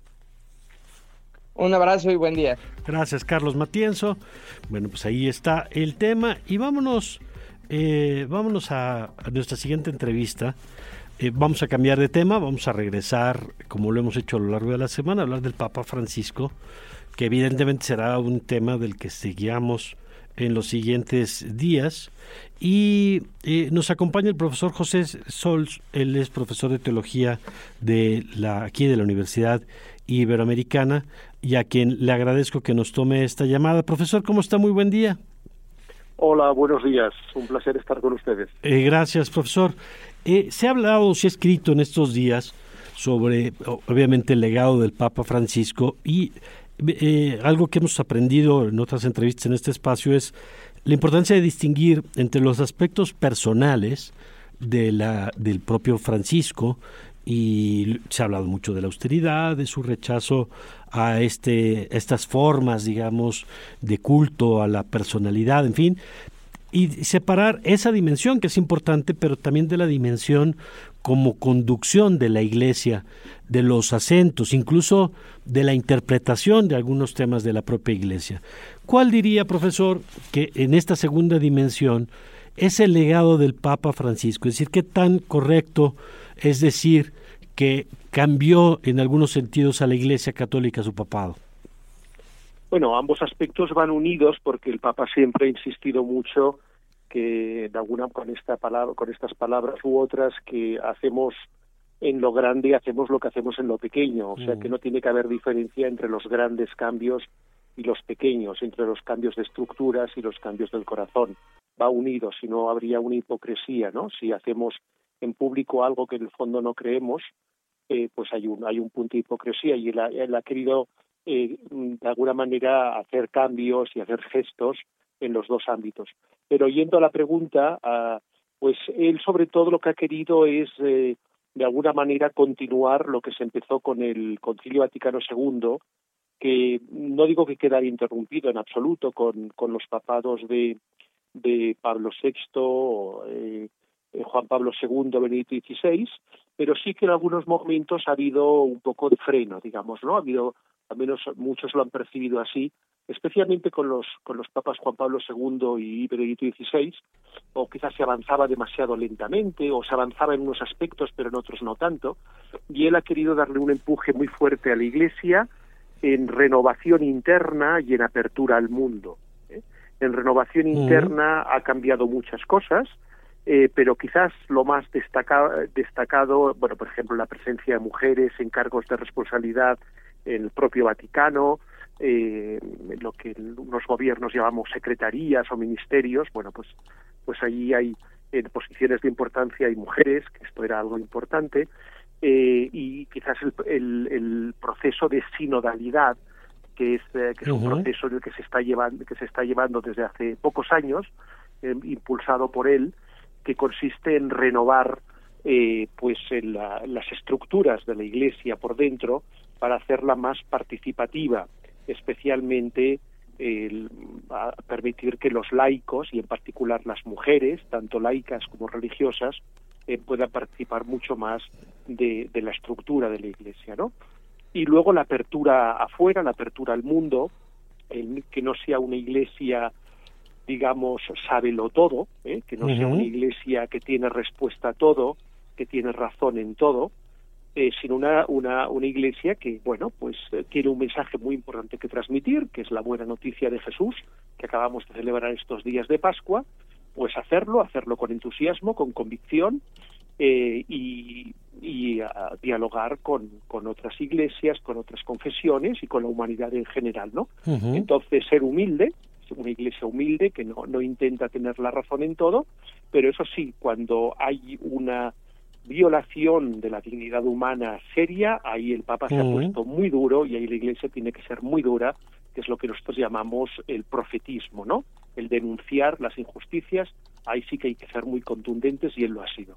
Un abrazo y buen día. Gracias, Carlos Matienzo. Bueno, pues ahí está el tema y vámonos, eh, vámonos a, a nuestra siguiente entrevista. Eh, vamos a cambiar de tema, vamos a regresar, como lo hemos hecho a lo largo de la semana, a hablar del Papa Francisco, que evidentemente será un tema del que seguiremos en los siguientes días. Y eh, nos acompaña el profesor José Sols, él es profesor de teología de la aquí de la Universidad Iberoamericana, y a quien le agradezco que nos tome esta llamada. Profesor, ¿cómo está? Muy buen día. Hola, buenos días. Un placer estar con ustedes. Eh, gracias, profesor. Eh, se ha hablado, se ha escrito en estos días sobre, obviamente, el legado del Papa Francisco, y eh, algo que hemos aprendido en otras entrevistas en este espacio es la importancia de distinguir entre los aspectos personales de la, del propio Francisco, y se ha hablado mucho de la austeridad, de su rechazo a este estas formas, digamos, de culto a la personalidad, en fin, y separar esa dimensión que es importante, pero también de la dimensión como conducción de la Iglesia, de los acentos, incluso de la interpretación de algunos temas de la propia Iglesia. ¿Cuál diría, profesor, que en esta segunda dimensión es el legado del Papa Francisco? Es decir, ¿qué tan correcto es decir que cambió en algunos sentidos a la Iglesia Católica su papado? Bueno, ambos aspectos van unidos porque el Papa siempre ha insistido mucho que de alguna con esta palabra, con estas palabras u otras, que hacemos en lo grande, hacemos lo que hacemos en lo pequeño, o sea, mm. que no tiene que haber diferencia entre los grandes cambios y los pequeños, entre los cambios de estructuras y los cambios del corazón. Va unido, si no habría una hipocresía, ¿no? Si hacemos en público algo que en el fondo no creemos, eh, pues hay un hay un punto de hipocresía, y él ha, él ha querido eh, de alguna manera hacer cambios y hacer gestos en los dos ámbitos. Pero yendo a la pregunta, uh, pues él sobre todo lo que ha querido es eh, de alguna manera continuar lo que se empezó con el Concilio Vaticano segundo, que no digo que quedara interrumpido en absoluto con, con los papados de, de Pablo sexto, eh, Juan Pablo segundo, Benedicto dieciséis, pero sí que en algunos momentos ha habido un poco de freno, digamos, ¿no? Ha habido, al menos muchos lo han percibido así, especialmente con los con los papas Juan Pablo segundo y Benedicto dieciséis, o quizás se avanzaba demasiado lentamente, o se avanzaba en unos aspectos pero en otros no tanto, y él ha querido darle un empuje muy fuerte a la Iglesia en renovación interna y en apertura al mundo, ¿eh? En renovación interna uh-huh. ha cambiado muchas cosas, Eh, pero quizás lo más destaca, destacado, bueno, por ejemplo, la presencia de mujeres en cargos de responsabilidad en el propio Vaticano, eh, lo que unos gobiernos llamamos secretarías o ministerios, bueno, pues pues allí hay en posiciones de importancia hay mujeres, que esto era algo importante, eh, y quizás el, el, el proceso de sinodalidad, que es, eh, que es uh-huh. un proceso en el que se está llevando, que se está llevando desde hace pocos años, eh, impulsado por él, que consiste en renovar eh, pues en la, las estructuras de la Iglesia por dentro para hacerla más participativa, especialmente eh, a permitir que los laicos, y en particular las mujeres, tanto laicas como religiosas, eh, puedan participar mucho más de, de la estructura de la Iglesia, ¿no? Y luego la apertura afuera, la apertura al mundo, el, que no sea una Iglesia, digamos, sábelo todo, ¿eh? Que no uh-huh. sea una Iglesia que tiene respuesta a todo, que tiene razón en todo, eh, sino una, una, una Iglesia que, bueno, pues eh, tiene un mensaje muy importante que transmitir, que es la buena noticia de Jesús, que acabamos de celebrar estos días de Pascua, pues hacerlo, hacerlo con entusiasmo, con convicción, eh, y, y a dialogar con, con otras iglesias, con otras confesiones y con la humanidad en general, ¿no? Uh-huh. Entonces, ser humilde, una Iglesia humilde que no, no intenta tener la razón en todo, pero eso sí, cuando hay una violación de la dignidad humana seria, ahí el Papa uh-huh. se ha puesto muy duro, y ahí la Iglesia tiene que ser muy dura, que es lo que nosotros llamamos el profetismo, ¿no? El denunciar las injusticias, ahí sí que hay que ser muy contundentes, y él lo ha sido.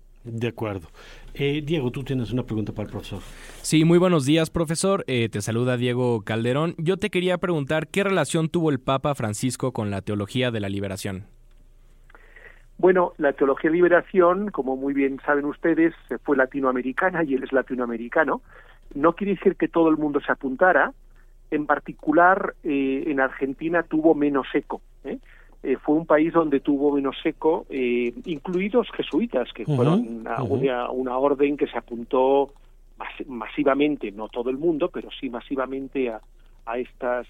De acuerdo. Eh, Diego, tú tienes una pregunta para el profesor. Sí, muy buenos días, profesor. Eh, te saluda Diego Calderón. Yo te quería preguntar, ¿qué relación tuvo el Papa Francisco con la teología de la liberación? Bueno, la teología de liberación, como muy bien saben ustedes, fue latinoamericana, y él es latinoamericano. No quiere decir que todo el mundo se apuntara. En particular, eh, en Argentina tuvo menos eco, ¿eh? Eh, fue un país donde tuvo menos eco, eh, incluidos jesuitas, que uh-huh, fueron una, uh-huh. una, una orden que se apuntó mas, masivamente, no todo el mundo, pero sí masivamente a, a estas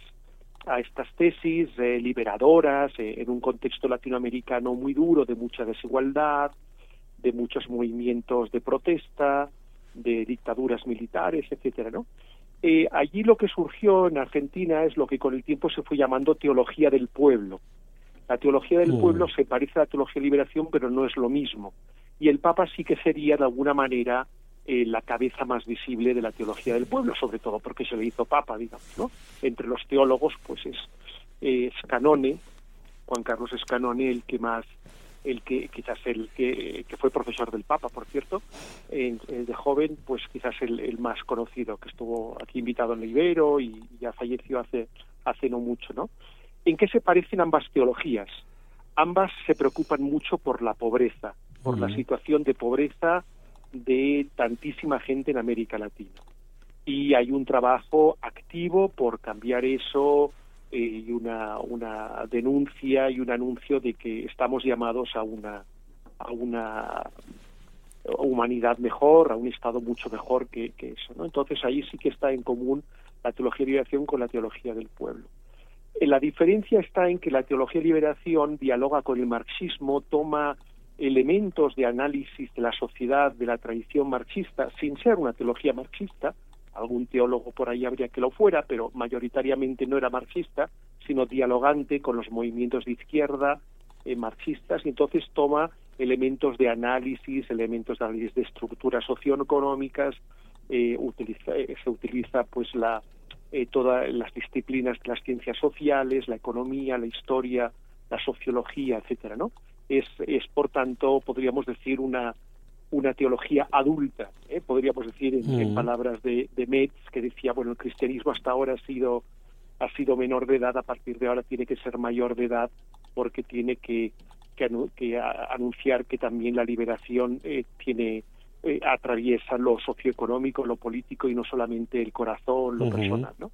a estas tesis eh, liberadoras eh, en un contexto latinoamericano muy duro, de mucha desigualdad, de muchos movimientos de protesta, de dictaduras militares, etcétera, ¿no? Eh, allí lo que surgió en Argentina es lo que con el tiempo se fue llamando teología del pueblo. La teología del mm. pueblo se parece a la teología de liberación, pero no es lo mismo. Y el Papa sí que sería, de alguna manera, eh, la cabeza más visible de la teología del pueblo, sobre todo porque se le hizo Papa, digamos, ¿no? Entre los teólogos, pues es eh, Scanone, Juan Carlos Scanone, el que más, el que quizás el que, que fue profesor del Papa, por cierto, eh, de joven, pues quizás el, el más conocido, que estuvo aquí invitado en el Ibero y ya falleció hace, hace no mucho, ¿no? ¿En qué se parecen ambas teologías? Ambas se preocupan mucho por la pobreza, por uh-huh. la situación de pobreza de tantísima gente en América Latina. Y hay un trabajo activo por cambiar eso, eh, y una, una denuncia y un anuncio de que estamos llamados a una, a una humanidad mejor, a un estado mucho mejor que, que eso, ¿no? Entonces ahí sí que está en común la teología de liberación con la teología del pueblo. La diferencia está en que la teología de liberación dialoga con el marxismo, toma elementos de análisis de la sociedad, de la tradición marxista, sin ser una teología marxista. Algún teólogo por ahí habría que lo fuera, pero mayoritariamente no era marxista, sino dialogante con los movimientos de izquierda eh, marxistas, y entonces toma elementos de análisis, elementos de análisis de estructuras socioeconómicas, eh, utiliza, eh, se utiliza pues la Eh, todas las disciplinas de las ciencias sociales, la economía, la historia, la sociología, etcétera, ¿no? Es, es por tanto, podríamos decir, una una teología adulta, ¿eh? Podríamos decir en, mm. en palabras de, de Metz, que decía, bueno, el cristianismo hasta ahora ha sido ha sido menor de edad, a partir de ahora tiene que ser mayor de edad, porque tiene que, que, anu que a, anunciar que también la liberación eh, tiene Eh, atraviesa lo socioeconómico, lo político y no solamente el corazón, lo uh-huh. personal, ¿no?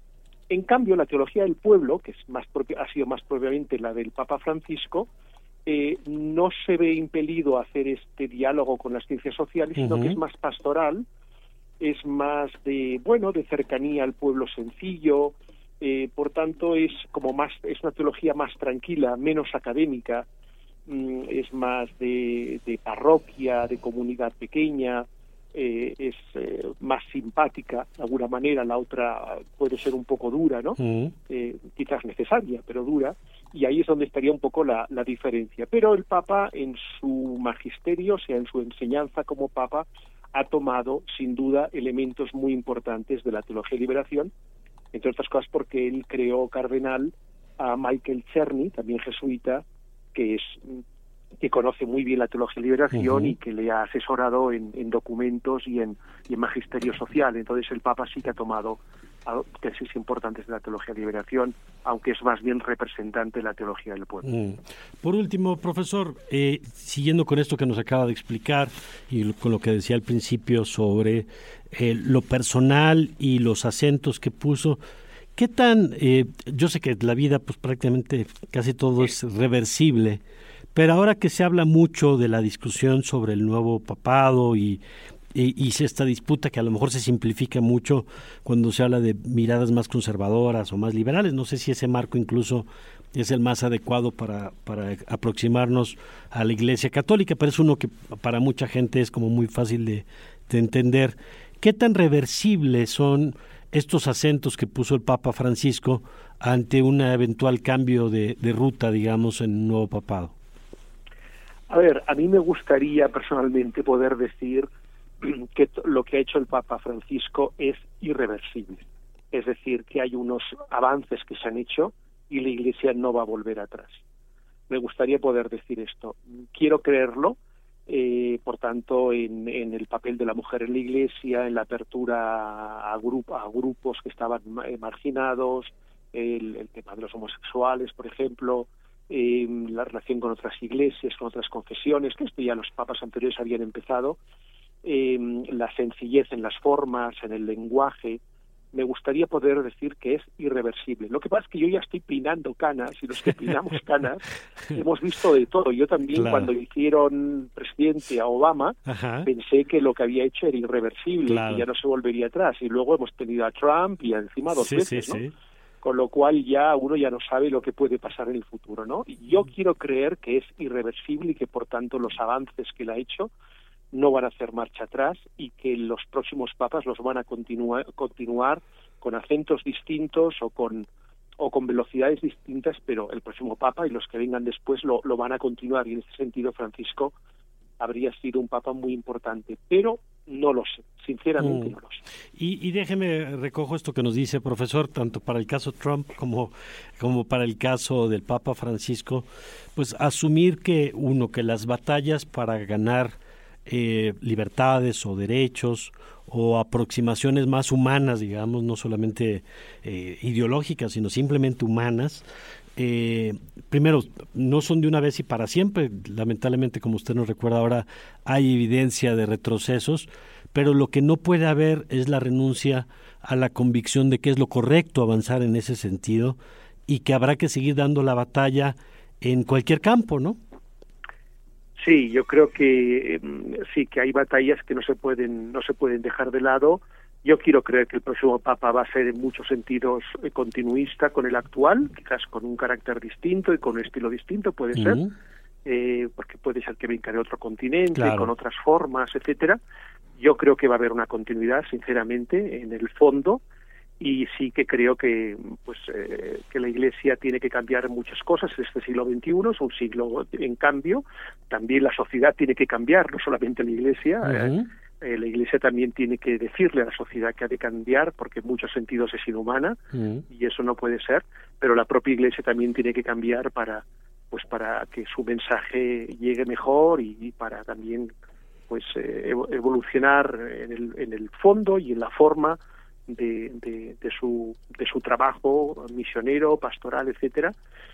En cambio, la teología del pueblo, que es más propia, ha sido más propiamente la del Papa Francisco, eh, no se ve impelido a hacer este diálogo con las ciencias sociales, uh-huh. sino que es más pastoral, es más de, bueno, de cercanía al pueblo sencillo, eh, por tanto es como más, es una teología más tranquila, menos académica, es más de, de parroquia, de comunidad pequeña, eh, es eh, más simpática de alguna manera. La otra puede ser un poco dura, ¿no? Mm. Eh, quizás necesaria, pero dura, y ahí es donde estaría un poco la, la diferencia. Pero el Papa, en su magisterio, o sea, en su enseñanza como Papa, ha tomado, sin duda, elementos muy importantes de la teología de liberación, entre otras cosas porque él creó cardenal a Michael Czerny, también jesuita, que es que conoce muy bien la teología de liberación uh-huh. y que le ha asesorado en, en documentos y en, y en magisterio social. Entonces el Papa sí que ha tomado tesis importantes de la teología de liberación, aunque es más bien representante de la teología del pueblo. Mm. Por último, profesor, eh, siguiendo con esto que nos acaba de explicar y con lo que decía al principio sobre eh, lo personal y los acentos que puso, ¿qué tan, eh, yo sé que la vida pues prácticamente casi todo es reversible, pero ahora que se habla mucho de la discusión sobre el nuevo papado y, y, y esta disputa que a lo mejor se simplifica mucho cuando se habla de miradas más conservadoras o más liberales, no sé si ese marco incluso es el más adecuado para, para aproximarnos a la Iglesia Católica, pero es uno que para mucha gente es como muy fácil de, de entender. ¿Qué tan reversibles son estos acentos que puso el Papa Francisco ante un eventual cambio de, de ruta, digamos, en un nuevo papado? A ver, a mí me gustaría personalmente poder decir que lo que ha hecho el Papa Francisco es irreversible. Es decir, que hay unos avances que se han hecho y la Iglesia no va a volver atrás. Me gustaría poder decir esto. Quiero creerlo, Eh, por tanto, en, en el papel de la mujer en la Iglesia, en la apertura a, grupo, a grupos que estaban marginados, el, el tema de los homosexuales, por ejemplo, eh, la relación con otras iglesias, con otras confesiones, que esto ya los papas anteriores habían empezado, eh, la sencillez en las formas, en el lenguaje, me gustaría poder decir que es irreversible. Lo que pasa es que yo ya estoy peinando canas, y los que peinamos canas hemos visto de todo. Yo también, claro, cuando hicieron presidente a Obama, Ajá. pensé que lo que había hecho era irreversible, claro, que ya no se volvería atrás. Y luego hemos tenido a Trump y encima dos sí, veces, sí, ¿no? Sí. Con lo cual ya uno ya no sabe lo que puede pasar en el futuro, ¿no? Y yo quiero creer que es irreversible y que, por tanto, los avances que él ha hecho no van a hacer marcha atrás y que los próximos papas los van a continuar, continuar con acentos distintos o con o con velocidades distintas, pero el próximo papa y los que vengan después lo, lo van a continuar, y en ese sentido Francisco habría sido un papa muy importante, pero no lo sé, sinceramente mm. no lo sé. Y, y déjeme, recojo esto que nos dice, profesor, tanto para el caso Trump como, como para el caso del Papa Francisco, pues asumir que uno, que las batallas para ganar Eh, libertades o derechos o aproximaciones más humanas, digamos, no solamente eh, ideológicas, sino simplemente humanas, eh, primero, no son de una vez y para siempre. Lamentablemente, como usted nos recuerda ahora, hay evidencia de retrocesos, pero lo que no puede haber es la renuncia a la convicción de que es lo correcto avanzar en ese sentido y que habrá que seguir dando la batalla en cualquier campo, ¿no? Sí, yo creo que eh, sí, que hay batallas que no se pueden no se pueden dejar de lado. Yo quiero creer que el próximo Papa va a ser en muchos sentidos eh, continuista con el actual, quizás con un carácter distinto y con un estilo distinto, puede ser, uh-huh. eh, porque puede ser que venga de otro continente, claro, con otras formas, etcétera. Yo creo que va a haber una continuidad, sinceramente, en el fondo. Y sí que creo que pues eh, que la Iglesia tiene que cambiar muchas cosas. Este siglo veintiuno es un siglo en cambio. También la sociedad tiene que cambiar, no solamente la Iglesia. Uh-huh. eh, la Iglesia también tiene que decirle a la sociedad que ha de cambiar, porque en muchos sentidos es inhumana, uh-huh. y eso no puede ser. Pero la propia Iglesia también tiene que cambiar para pues para que su mensaje llegue mejor y, y para también pues eh, evolucionar en el, en el fondo y en la forma De, de, de su de su trabajo misionero, pastoral, etcétera.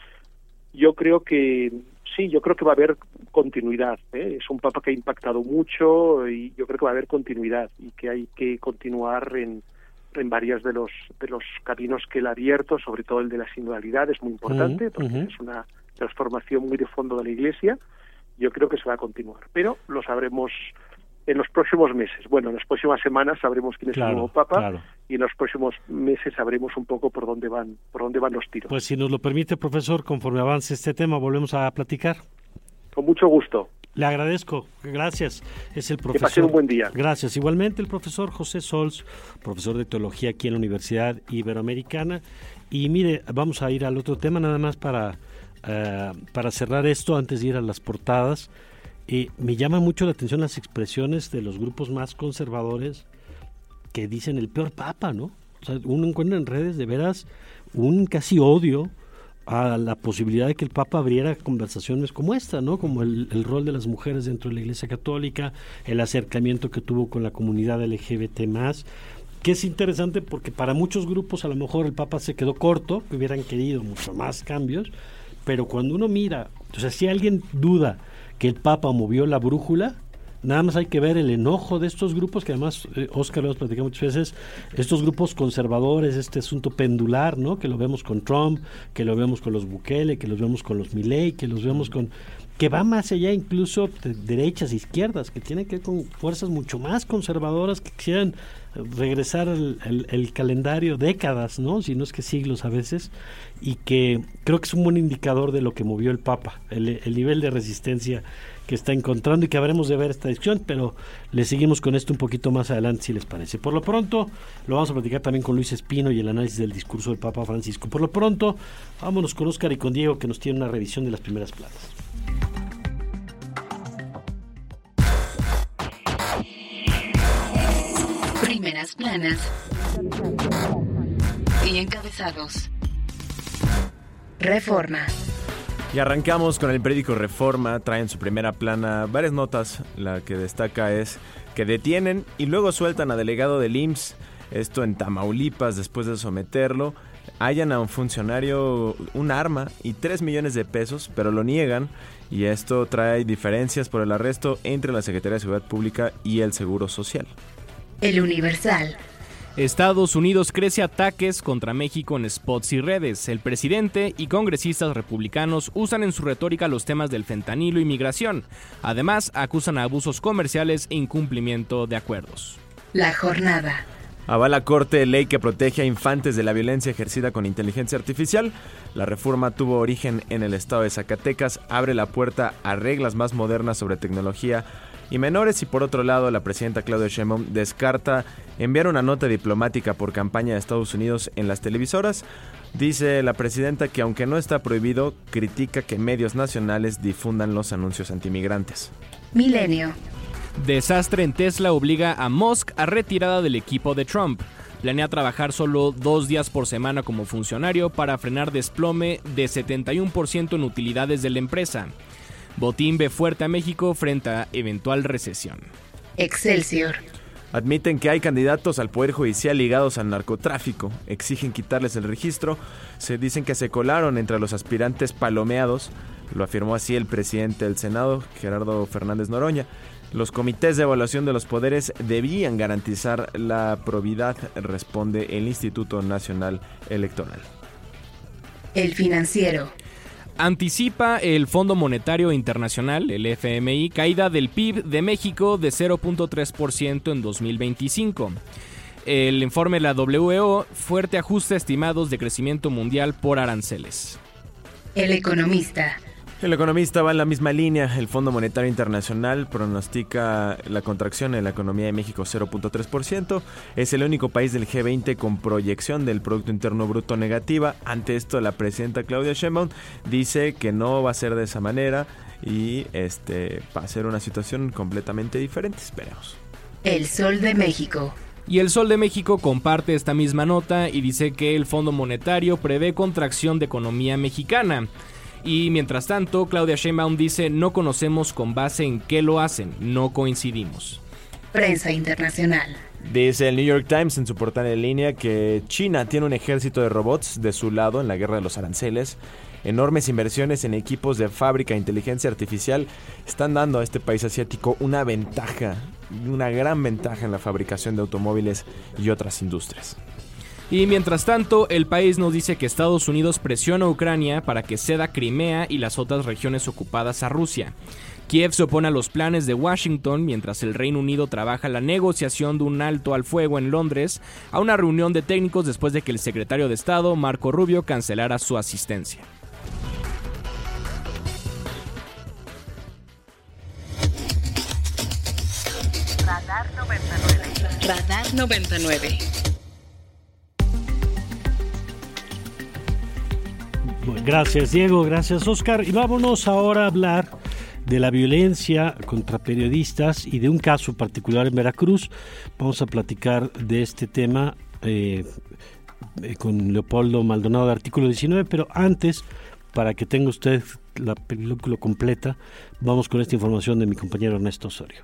Yo creo que sí, yo creo que va a haber continuidad, ¿eh? Es un papa que ha impactado mucho y yo creo que va a haber continuidad y que hay que continuar en en varios de los de los caminos que él ha abierto, sobre todo el de la sinodalidad, es muy importante, uh-huh, porque uh-huh. es una transformación muy de fondo de la Iglesia. Yo creo que se va a continuar, pero lo sabremos en los próximos meses. Bueno, en las próximas semanas sabremos quién es claro, el nuevo Papa, claro. y en los próximos meses sabremos un poco por dónde van, por dónde van los tiros. Pues si nos lo permite, profesor, conforme avance este tema, volvemos a platicar. Con mucho gusto. Le agradezco, gracias. Es el profesor. Que pase un buen día. Gracias. Igualmente el profesor José Sols, profesor de teología aquí en la Universidad Iberoamericana. Y mire, vamos a ir al otro tema nada más para, uh, para cerrar esto antes de ir a las portadas. Eh, me llama mucho la atención las expresiones de los grupos más conservadores que dicen el peor papa, ¿no? O sea, uno encuentra en redes de veras un casi odio a la posibilidad de que el papa abriera conversaciones como esta, ¿no? Como el, el rol de las mujeres dentro de la Iglesia Católica, el acercamiento que tuvo con la comunidad L G B T más, que es interesante porque para muchos grupos a lo mejor el papa se quedó corto, que hubieran querido mucho más cambios, pero cuando uno mira, o sea, si alguien duda que el Papa movió la brújula, nada más hay que ver el enojo de estos grupos, que además, eh, Oscar, lo hemos platicado muchas veces, estos grupos conservadores, este asunto pendular, ¿no? Que lo vemos con Trump, que lo vemos con los Bukele, que los vemos con los Milei, que los vemos con... que va más allá incluso de derechas e izquierdas, que tiene que ver con fuerzas mucho más conservadoras que quisieran regresar el, el, el calendario décadas, ¿no? Si no es que siglos a veces, y que creo que es un buen indicador de lo que movió el Papa, el, el nivel de resistencia que está encontrando y que habremos de ver esta discusión, pero le seguimos con esto un poquito más adelante si les parece. Por lo pronto, lo vamos a platicar también con Luis Espino y el análisis del discurso del Papa Francisco. Por lo pronto, vámonos con Oscar y con Diego, que nos tienen una revisión de las primeras planas. Primeras planas y encabezados. Reforma. Y arrancamos con el periódico Reforma. Traen su primera plana varias notas. La que destaca es que detienen y luego sueltan a delegado del I M S S. Esto en Tamaulipas, después de someterlo. Hallan a un funcionario un arma y tres millones de pesos, pero lo niegan. Y esto trae diferencias por el arresto entre la Secretaría de Seguridad Pública y el Seguro Social. El Universal. Estados Unidos crece ataques contra México en spots y redes. El presidente y congresistas republicanos usan en su retórica los temas del fentanilo y migración. Además, acusan a abusos comerciales e incumplimiento de acuerdos. La jornada. Avala Corte ley que protege a infantes de la violencia ejercida con inteligencia artificial. La reforma tuvo origen en el estado de Zacatecas, abre la puerta a reglas más modernas sobre tecnología y menores, y por otro lado la presidenta Claudia Sheinbaum descarta enviar una nota diplomática por campaña de Estados Unidos en las televisoras. Dice la presidenta que aunque no está prohibido, critica que medios nacionales difundan los anuncios antimigrantes. Milenio. Desastre en Tesla obliga a Musk a retirada del equipo de Trump. Planea trabajar solo dos días por semana como funcionario para frenar desplome de setenta y uno por ciento en utilidades de la empresa. Botín ve fuerte a México frente a eventual recesión. Excelsior. Admiten que hay candidatos al Poder Judicial ligados al narcotráfico. Exigen quitarles el registro. Se dicen que se colaron entre los aspirantes palomeados. Lo afirmó así el presidente del Senado, Gerardo Fernández Noroña. Los comités de evaluación de los poderes debían garantizar la probidad, responde el Instituto Nacional Electoral. El Financiero. Anticipa el Fondo Monetario Internacional, el F M I, caída del P I B de México de cero punto tres por ciento en dos mil veinticinco. El informe de la W E O, fuerte ajuste estimados de crecimiento mundial por aranceles. El Economista. El Economista va en la misma línea. El Fondo Monetario Internacional pronostica la contracción en la economía de México cero punto tres por ciento. Es el único país del G veinte con proyección del Producto Interno Bruto negativa. Ante esto, la presidenta Claudia Sheinbaum dice que no va a ser de esa manera y este va a ser una situación completamente diferente. Esperemos. El Sol de México. Y el Sol de México comparte esta misma nota y dice que el Fondo Monetario prevé contracción de economía mexicana. Y mientras tanto, Claudia Sheinbaum dice: no conocemos con base en qué lo hacen, no coincidimos. Prensa internacional. Dice el New York Times en su portal en línea que China tiene un ejército de robots de su lado en la guerra de los aranceles. Enormes inversiones en equipos de fábrica e inteligencia artificial están dando a este país asiático una ventaja, una gran ventaja en la fabricación de automóviles y otras industrias. Y mientras tanto, el país nos dice que Estados Unidos presiona a Ucrania para que ceda Crimea y las otras regiones ocupadas a Rusia. Kiev se opone a los planes de Washington, mientras el Reino Unido trabaja la negociación de un alto al fuego en Londres a una reunión de técnicos después de que el secretario de Estado, Marco Rubio, cancelara su asistencia. Radar noventa y nueve. Radar noventa y nueve. Gracias, Diego, gracias, Oscar. Y vámonos ahora a hablar de la violencia contra periodistas y de un caso particular en Veracruz. Vamos a platicar de este tema eh, eh, con Leopoldo Maldonado de Artículo diecinueve, pero antes, para que tenga usted la película completa, vamos con esta información de mi compañero Ernesto Osorio.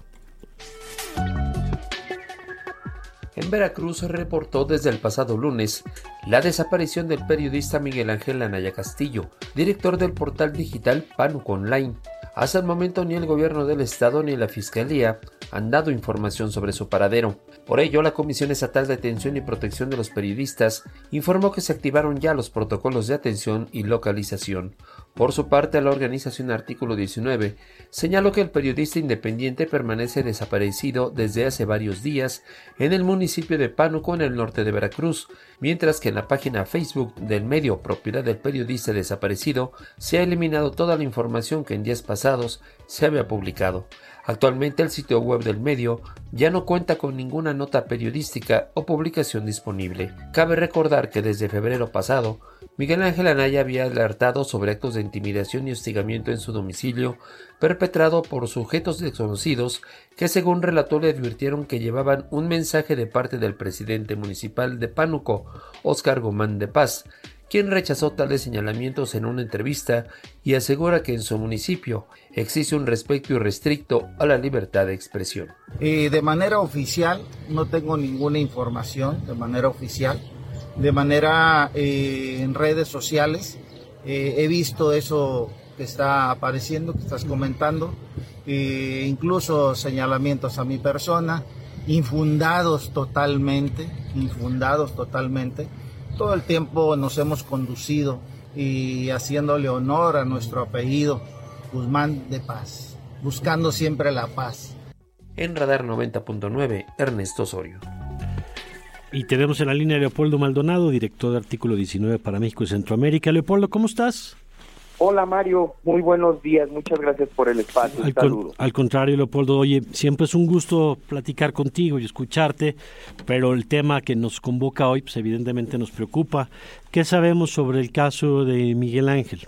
En Veracruz se reportó desde el pasado lunes la desaparición del periodista Miguel Ángel Anaya Castillo, director del portal digital Pánuco Online. Hasta el momento ni el gobierno del estado ni la fiscalía han dado información sobre su paradero. Por ello, la Comisión Estatal de Atención y Protección de los Periodistas informó que se activaron ya los protocolos de atención y localización. Por su parte, la organización Artículo diecinueve señaló que el periodista independiente permanece desaparecido desde hace varios días en el municipio de Pánuco, en el norte de Veracruz, mientras que en la página Facebook del medio propiedad del periodista desaparecido se ha eliminado toda la información que en días pasados se había publicado. Actualmente el sitio web del medio ya no cuenta con ninguna nota periodística o publicación disponible. Cabe recordar que desde febrero pasado, Miguel Ángel Anaya había alertado sobre actos de intimidación y hostigamiento en su domicilio perpetrado por sujetos desconocidos que, según relató, le advirtieron que llevaban un mensaje de parte del presidente municipal de Pánuco, Óscar Guzmán de Paz, quien rechazó tales señalamientos en una entrevista y asegura que en su municipio existe un respeto irrestricto a la libertad de expresión. Eh, de manera oficial no tengo ninguna información, de manera oficial, de manera eh, en redes sociales eh, he visto eso que está apareciendo, que estás comentando, eh, incluso señalamientos a mi persona. infundados totalmente, infundados totalmente. Todo el tiempo nos hemos conducido y haciéndole honor a nuestro apellido, Guzmán de Paz, buscando siempre la paz. En Radar noventa punto nueve, Ernesto Osorio. Y tenemos en la línea a Leopoldo Maldonado, director de Artículo diecinueve para México y Centroamérica. Leopoldo, ¿cómo estás? Hola Mario, muy buenos días, muchas gracias por el espacio, un al, saludo. Con, al contrario, Leopoldo, oye, siempre es un gusto platicar contigo y escucharte, pero el tema que nos convoca hoy, pues evidentemente nos preocupa. ¿Qué sabemos sobre el caso de Miguel Ángel?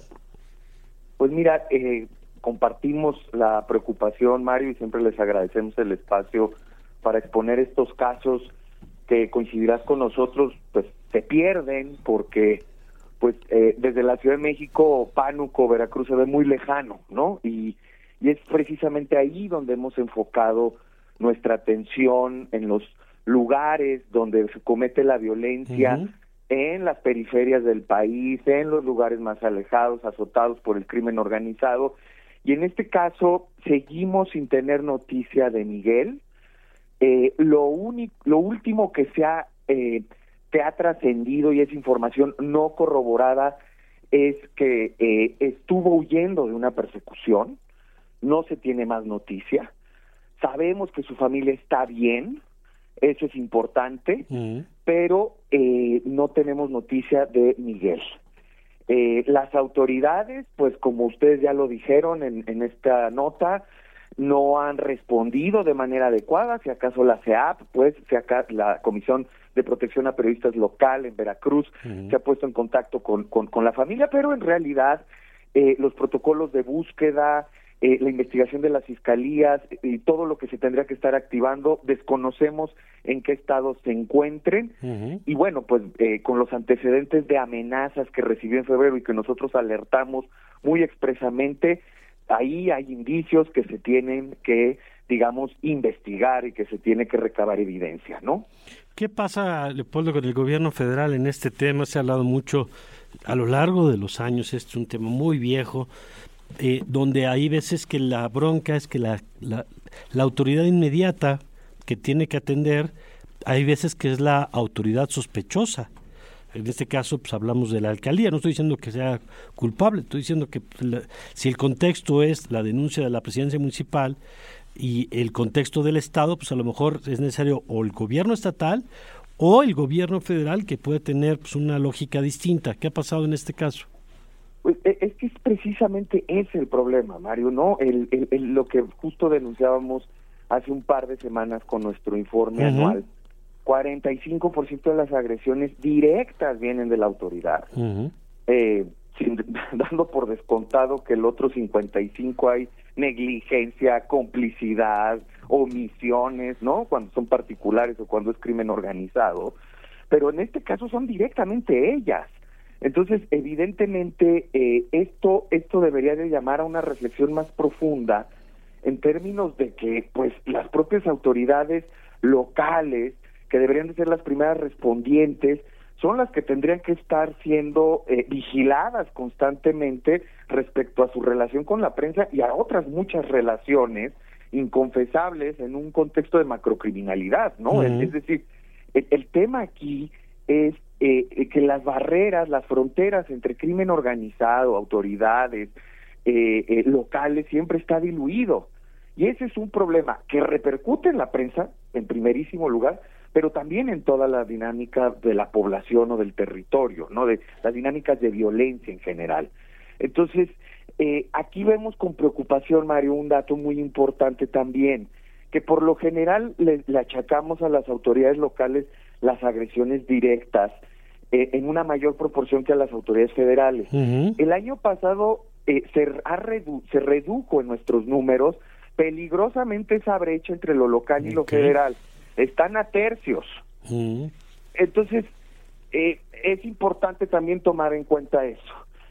Pues mira, eh, compartimos la preocupación, Mario, y siempre les agradecemos el espacio para exponer estos casos que coincidirás con nosotros, pues se pierden porque pues eh, desde la Ciudad de México, Pánuco, Veracruz se ve muy lejano, ¿no? Y, y es precisamente ahí donde hemos enfocado nuestra atención, en los lugares donde se comete la violencia, uh-huh. en las periferias del país, en los lugares más alejados, azotados por el crimen organizado. Y en este caso, seguimos sin tener noticia de Miguel. Eh, lo único, lo último que se ha... Eh, que ha trascendido y es información no corroborada es que eh, estuvo huyendo de una persecución, no se tiene más noticia, sabemos que su familia está bien, eso es importante, uh-huh. pero eh, no tenemos noticia de Miguel. Eh, las autoridades, pues como ustedes ya lo dijeron en, en esta nota, no han respondido de manera adecuada, si acaso la C E A P, pues si acaso la Comisión de Protección a Periodistas Local en Veracruz uh-huh. se ha puesto en contacto con, con, con la familia, pero en realidad eh, los protocolos de búsqueda, eh, la investigación de las fiscalías y todo lo que se tendría que estar activando, desconocemos en qué estado se encuentren uh-huh. y bueno, pues eh, con los antecedentes de amenazas que recibió en febrero y que nosotros alertamos muy expresamente, ahí hay indicios que se tienen que, digamos, investigar y que se tiene que recabar evidencia, ¿no? ¿Qué pasa, Leopoldo, con el gobierno federal en este tema? Se ha hablado mucho a lo largo de los años, este es un tema muy viejo, eh, donde hay veces que la bronca es que la, la, la autoridad inmediata que tiene que atender, hay veces que es la autoridad sospechosa. En este caso, pues hablamos de la alcaldía, no estoy diciendo que sea culpable, estoy diciendo que pues, la, si el contexto es la denuncia de la presidencia municipal y el contexto del Estado, pues a lo mejor es necesario o el gobierno estatal o el gobierno federal, que puede tener pues una lógica distinta. ¿Qué ha pasado en este caso? Pues es que es precisamente ese el problema, Mario, ¿no? El, el, el, lo que justo denunciábamos hace un par de semanas con nuestro informe uh-huh. anual. cuarenta y cinco por ciento de las agresiones directas vienen de la autoridad, uh-huh. eh, sin, dando por descontado que el otro cincuenta y cinco por ciento hay negligencia, complicidad, omisiones, ¿no? Cuando son particulares o cuando es crimen organizado, pero en este caso son directamente ellas. Entonces, evidentemente, eh, esto, esto debería de llamar a una reflexión más profunda en términos de que, pues, las propias autoridades locales, que deberían de ser las primeras respondientes, son las que tendrían que estar siendo eh, vigiladas constantemente respecto a su relación con la prensa y a otras muchas relaciones inconfesables en un contexto de macrocriminalidad, ¿no? Uh-huh. Es decir, el, el tema aquí es eh, que las barreras, las fronteras entre crimen organizado, autoridades eh, eh, locales siempre está diluido. Y ese es un problema que repercute en la prensa, en primerísimo lugar, pero también en toda la dinámica de la población o del territorio, ¿no? De las dinámicas de violencia en general. Entonces, eh, aquí vemos con preocupación, Mario, un dato muy importante también, que por lo general le, le achacamos a las autoridades locales las agresiones directas eh, en una mayor proporción que a las autoridades federales. Uh-huh. El año pasado eh, se, ha redu- se redujo en nuestros números peligrosamente esa brecha entre lo local y okay. lo federal. Están a tercios. Uh-huh. Entonces, eh, es importante también tomar en cuenta eso.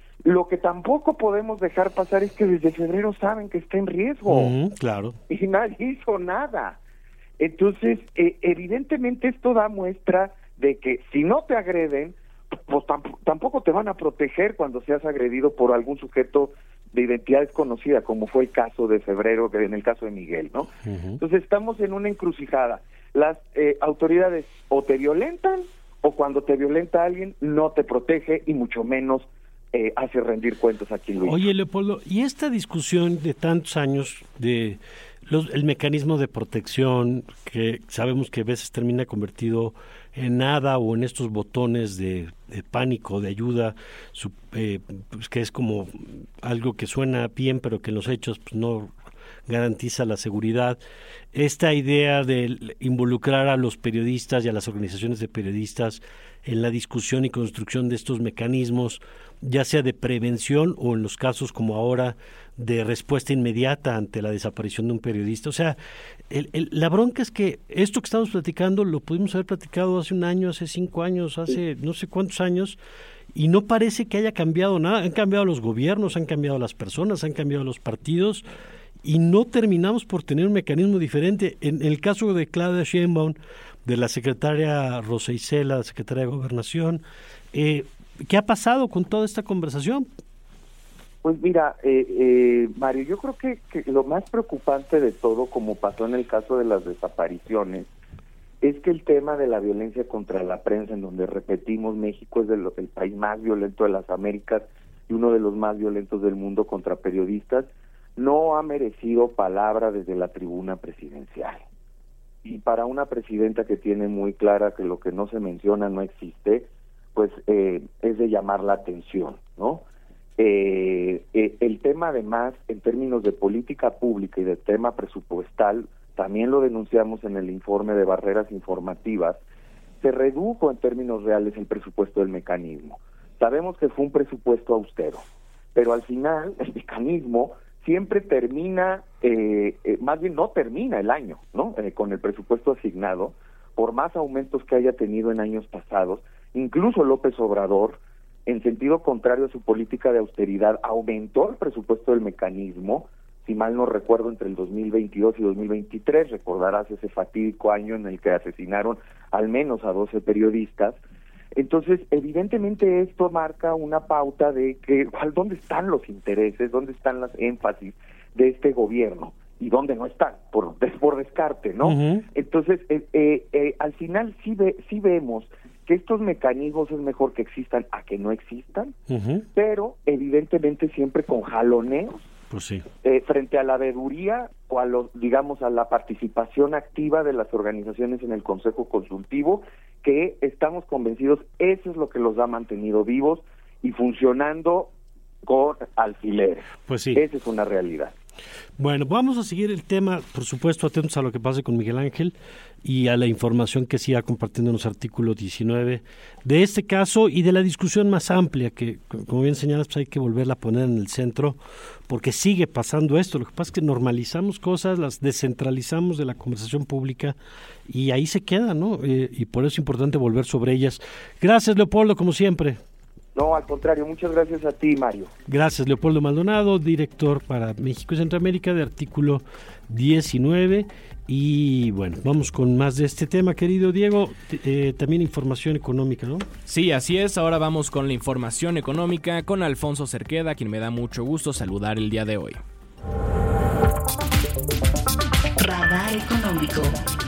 Lo que tampoco podemos dejar pasar es que desde febrero saben que está en riesgo. Uh-huh, claro. Y nadie hizo nada. Entonces, eh, evidentemente esto da muestra de que si no te agreden, pues tamp- tampoco te van a proteger cuando seas agredido por algún sujeto de identidad desconocida, como fue el caso de febrero, en el caso de Miguel, ¿no? Uh-huh. Entonces estamos en una encrucijada. Las eh, autoridades o te violentan, o cuando te violenta alguien no te protege y mucho menos eh, hace rendir cuentas a quien lo hizo. Oye, Leopoldo, y esta discusión de tantos años de los, el mecanismo de protección, que sabemos que a veces termina convertido en nada o en estos botones de, de pánico, de ayuda, su, eh, pues que es como algo que suena bien, pero que en los hechos pues, no garantiza la seguridad. Esta idea de involucrar a los periodistas y a las organizaciones de periodistas en la discusión y construcción de estos mecanismos, ya sea de prevención o en los casos como ahora de respuesta inmediata ante la desaparición de un periodista. O sea, el, el, la bronca es que esto que estamos platicando lo pudimos haber platicado hace un año, hace cinco años, hace no sé cuántos años, y no parece que haya cambiado nada. Han cambiado los gobiernos, han cambiado las personas, han cambiado los partidos, y no terminamos por tener un mecanismo diferente. En el caso de Claudia Sheinbaum, de la secretaria Rosa Isela, secretaria de Gobernación, eh, ¿qué ha pasado con toda esta conversación? Pues mira, eh, eh, Mario, yo creo que, que lo más preocupante de todo, como pasó en el caso de las desapariciones, es que el tema de la violencia contra la prensa, en donde repetimos, México es de lo, el país más violento de las Américas y uno de los más violentos del mundo contra periodistas, no ha merecido palabra desde la tribuna presidencial. Y para una presidenta que tiene muy clara que lo que no se menciona no existe, pues eh, es de llamar la atención, ¿no? Eh, eh, el tema además, en términos de política pública y de tema presupuestal, también lo denunciamos en el informe de barreras informativas, se redujo en términos reales el presupuesto del mecanismo. Sabemos que fue un presupuesto austero, pero al final el mecanismo siempre termina, eh, eh, más bien no termina el año, ¿no? Eh, con el presupuesto asignado, por más aumentos que haya tenido en años pasados. Incluso López Obrador, en sentido contrario a su política de austeridad, aumentó el presupuesto del mecanismo, si mal no recuerdo, entre el dos mil veintidós y dos mil veintitrés, recordarás ese fatídico año en el que asesinaron al menos a doce periodistas. Entonces, evidentemente esto marca una pauta de que dónde están los intereses, dónde están las énfasis de este gobierno y dónde no están, por, por descarte, ¿no? Uh-huh. Entonces, eh, eh, eh, al final sí, ve, sí vemos que estos mecanismos es mejor que existan a que no existan, uh-huh. pero evidentemente siempre con jaloneos, pues sí. eh, frente a la veeduría o a los, digamos, a la participación activa de las organizaciones en el Consejo Consultivo, que estamos convencidos eso es lo que los ha mantenido vivos y funcionando con alfileres. Pues sí. Esa es una realidad. Bueno, vamos a seguir el tema, por supuesto, atentos a lo que pase con Miguel Ángel y a la información que siga compartiendo en los artículos diecinueve de este caso y de la discusión más amplia que, como bien señalas, pues hay que volverla a poner en el centro porque sigue pasando esto. Lo que pasa es que normalizamos cosas, las descentralizamos de la conversación pública y ahí se queda, ¿no? Eh, y por eso es importante volver sobre ellas. Gracias, Leopoldo, como siempre. No, al contrario, muchas gracias a ti, Mario. Gracias, Leopoldo Maldonado, director para México y Centroamérica de Artículo diecinueve. Y bueno, vamos con más de este tema, querido Diego. Eh, también información económica, ¿no? Sí, así es. Ahora vamos con la información económica con Alfonso Cerqueda, quien me da mucho gusto saludar el día de hoy. Radar Económico.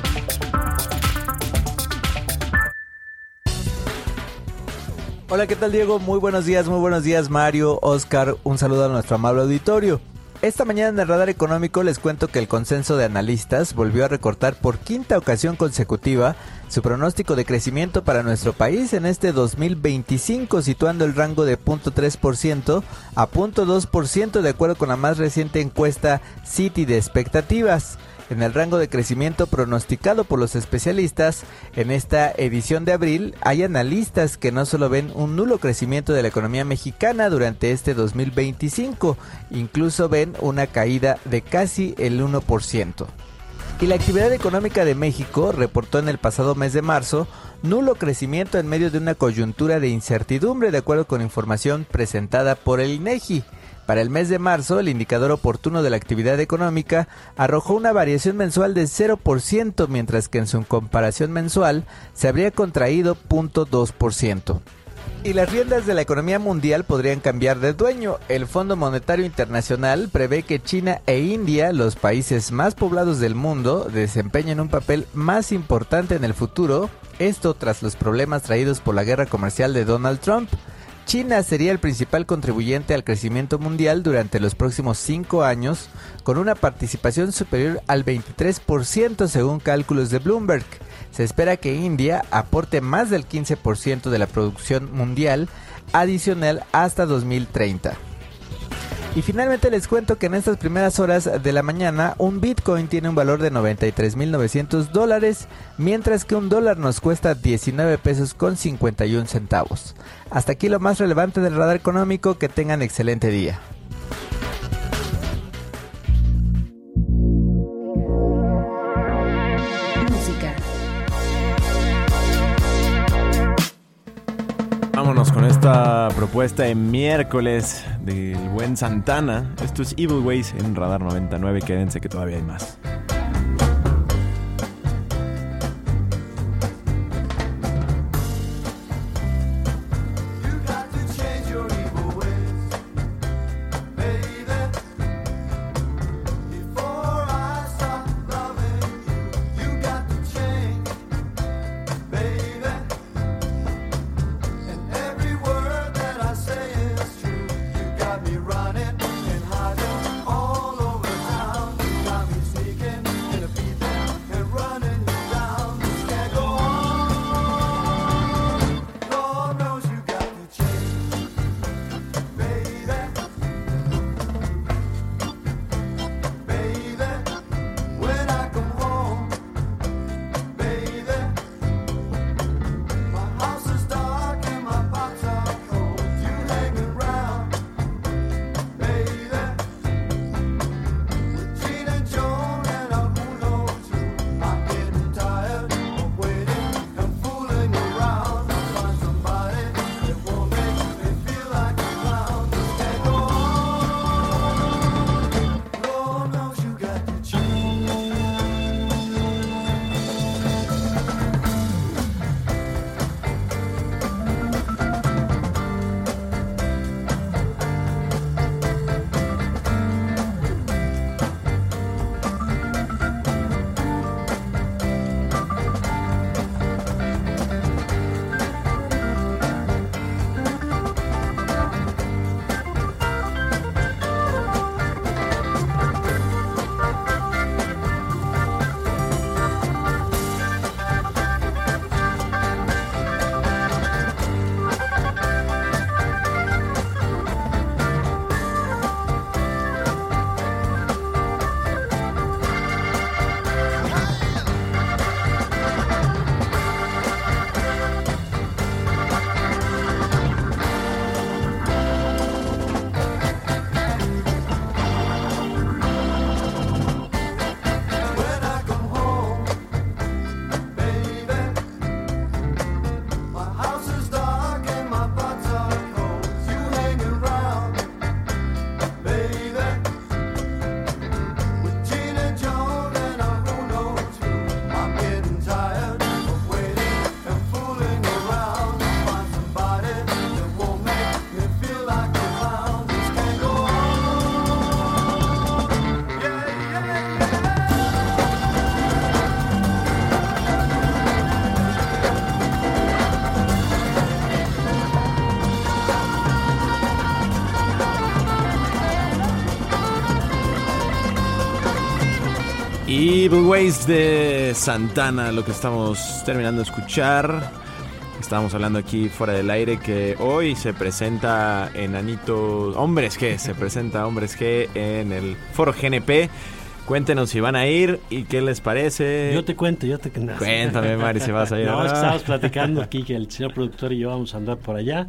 Hola, ¿qué tal, Diego? Muy buenos días, muy buenos días, Mario, Oscar. Un saludo a nuestro amable auditorio. Esta mañana en el Radar Económico les cuento que el consenso de analistas volvió a recortar por quinta ocasión consecutiva su pronóstico de crecimiento para nuestro país en este dos mil veinticinco, situando el rango de cero punto tres por ciento a cero punto dos por ciento de acuerdo con la más reciente encuesta Citi de expectativas. En el rango de crecimiento pronosticado por los especialistas, en esta edición de abril hay analistas que no solo ven un nulo crecimiento de la economía mexicana durante este dos mil veinticinco, incluso ven una caída de casi el uno por ciento. Y la actividad económica de México reportó en el pasado mes de marzo nulo crecimiento en medio de una coyuntura de incertidumbre, de acuerdo con información presentada por el INEGI. Para el mes de marzo, el indicador oportuno de la actividad económica arrojó una variación mensual de cero por ciento, mientras que en su comparación mensual se habría contraído cero punto dos por ciento. Y las riendas de la economía mundial podrían cambiar de dueño. El Fondo Monetario Internacional prevé que China e India, los países más poblados del mundo, desempeñen un papel más importante en el futuro. Esto tras los problemas traídos por la guerra comercial de Donald Trump. China sería el principal contribuyente al crecimiento mundial durante los próximos cinco años, con una participación superior al veintitrés por ciento según cálculos de Bloomberg. Se espera que India aporte más del quince por ciento de la producción mundial adicional hasta dos mil treinta. Y finalmente les cuento que en estas primeras horas de la mañana un Bitcoin tiene un valor de noventa y tres mil novecientos dólares, mientras que un dólar nos cuesta diecinueve pesos con cincuenta y un centavos. Hasta aquí lo más relevante del radar económico, que tengan excelente día. Vámonos con esta propuesta de miércoles del buen Santana. Esto es Evil Ways en Radar noventa y nueve. Quédense que todavía hay más. Evil Ways de Santana, lo que estamos terminando de escuchar. Estábamos hablando aquí fuera del aire que hoy se presenta Enanitos Hombres G, se presenta Hombres G en el Foro G N P. Cuéntenos si van a ir y qué les parece. Yo te cuento, yo te cuento. Cuéntame, Mari, si vas a ir. No, es que estábamos platicando aquí que el señor productor y yo vamos a andar por allá.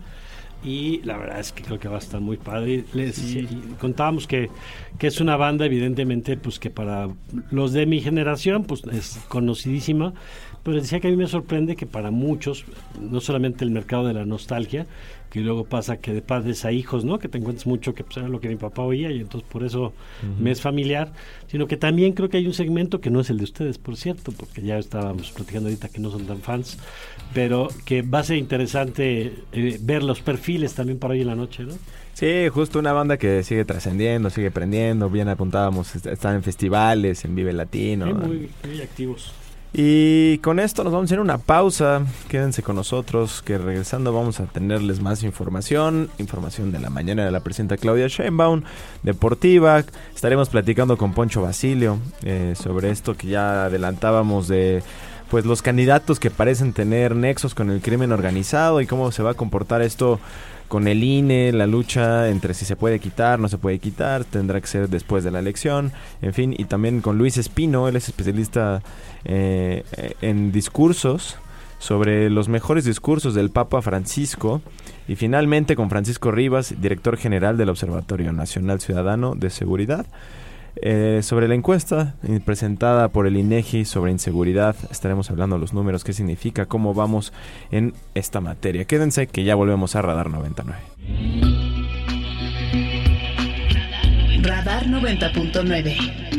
Y la verdad es que creo que va a estar muy padre. Les sí. contábamos que, que es una banda, evidentemente, pues que para los de mi generación, pues es conocidísima, Pero decía que a mí me sorprende que para muchos, no solamente el mercado de la nostalgia, que luego pasa que de padres a hijos, ¿no? Que te encuentras mucho que pues, era lo que mi papá oía y entonces por eso uh-huh. me es familiar, sino que también creo que hay un segmento que no es el de ustedes, por cierto, porque ya estábamos platicando ahorita que no son tan fans, pero que va a ser interesante eh, ver los perfiles también para hoy en la noche, ¿no? Sí, justo una banda que sigue trascendiendo, sigue prendiendo, bien apuntábamos, están en festivales, en Vive Latino. Sí, muy, muy activos. Y con esto nos vamos a ir a una pausa, quédense con nosotros, que regresando vamos a tenerles más información, información de la mañana de la presidenta Claudia Sheinbaum, deportiva, estaremos platicando con Poncho Basilio eh, sobre esto que ya adelantábamos de pues los candidatos que parecen tener nexos con el crimen organizado y cómo se va a comportar esto con el I N E, la lucha entre si se puede quitar, no se puede quitar, tendrá que ser después de la elección, en fin, y también con Luis Espino, él es especialista eh, en discursos, sobre los mejores discursos del Papa Francisco, y finalmente con Francisco Rivas, director general del Observatorio Nacional Ciudadano de Seguridad, Eh, sobre la encuesta presentada por el INEGI sobre inseguridad. Estaremos hablando de los números, qué significa, cómo vamos en esta materia. Quédense que ya volvemos a Radar noventa y nueve. Radar noventa punto nueve.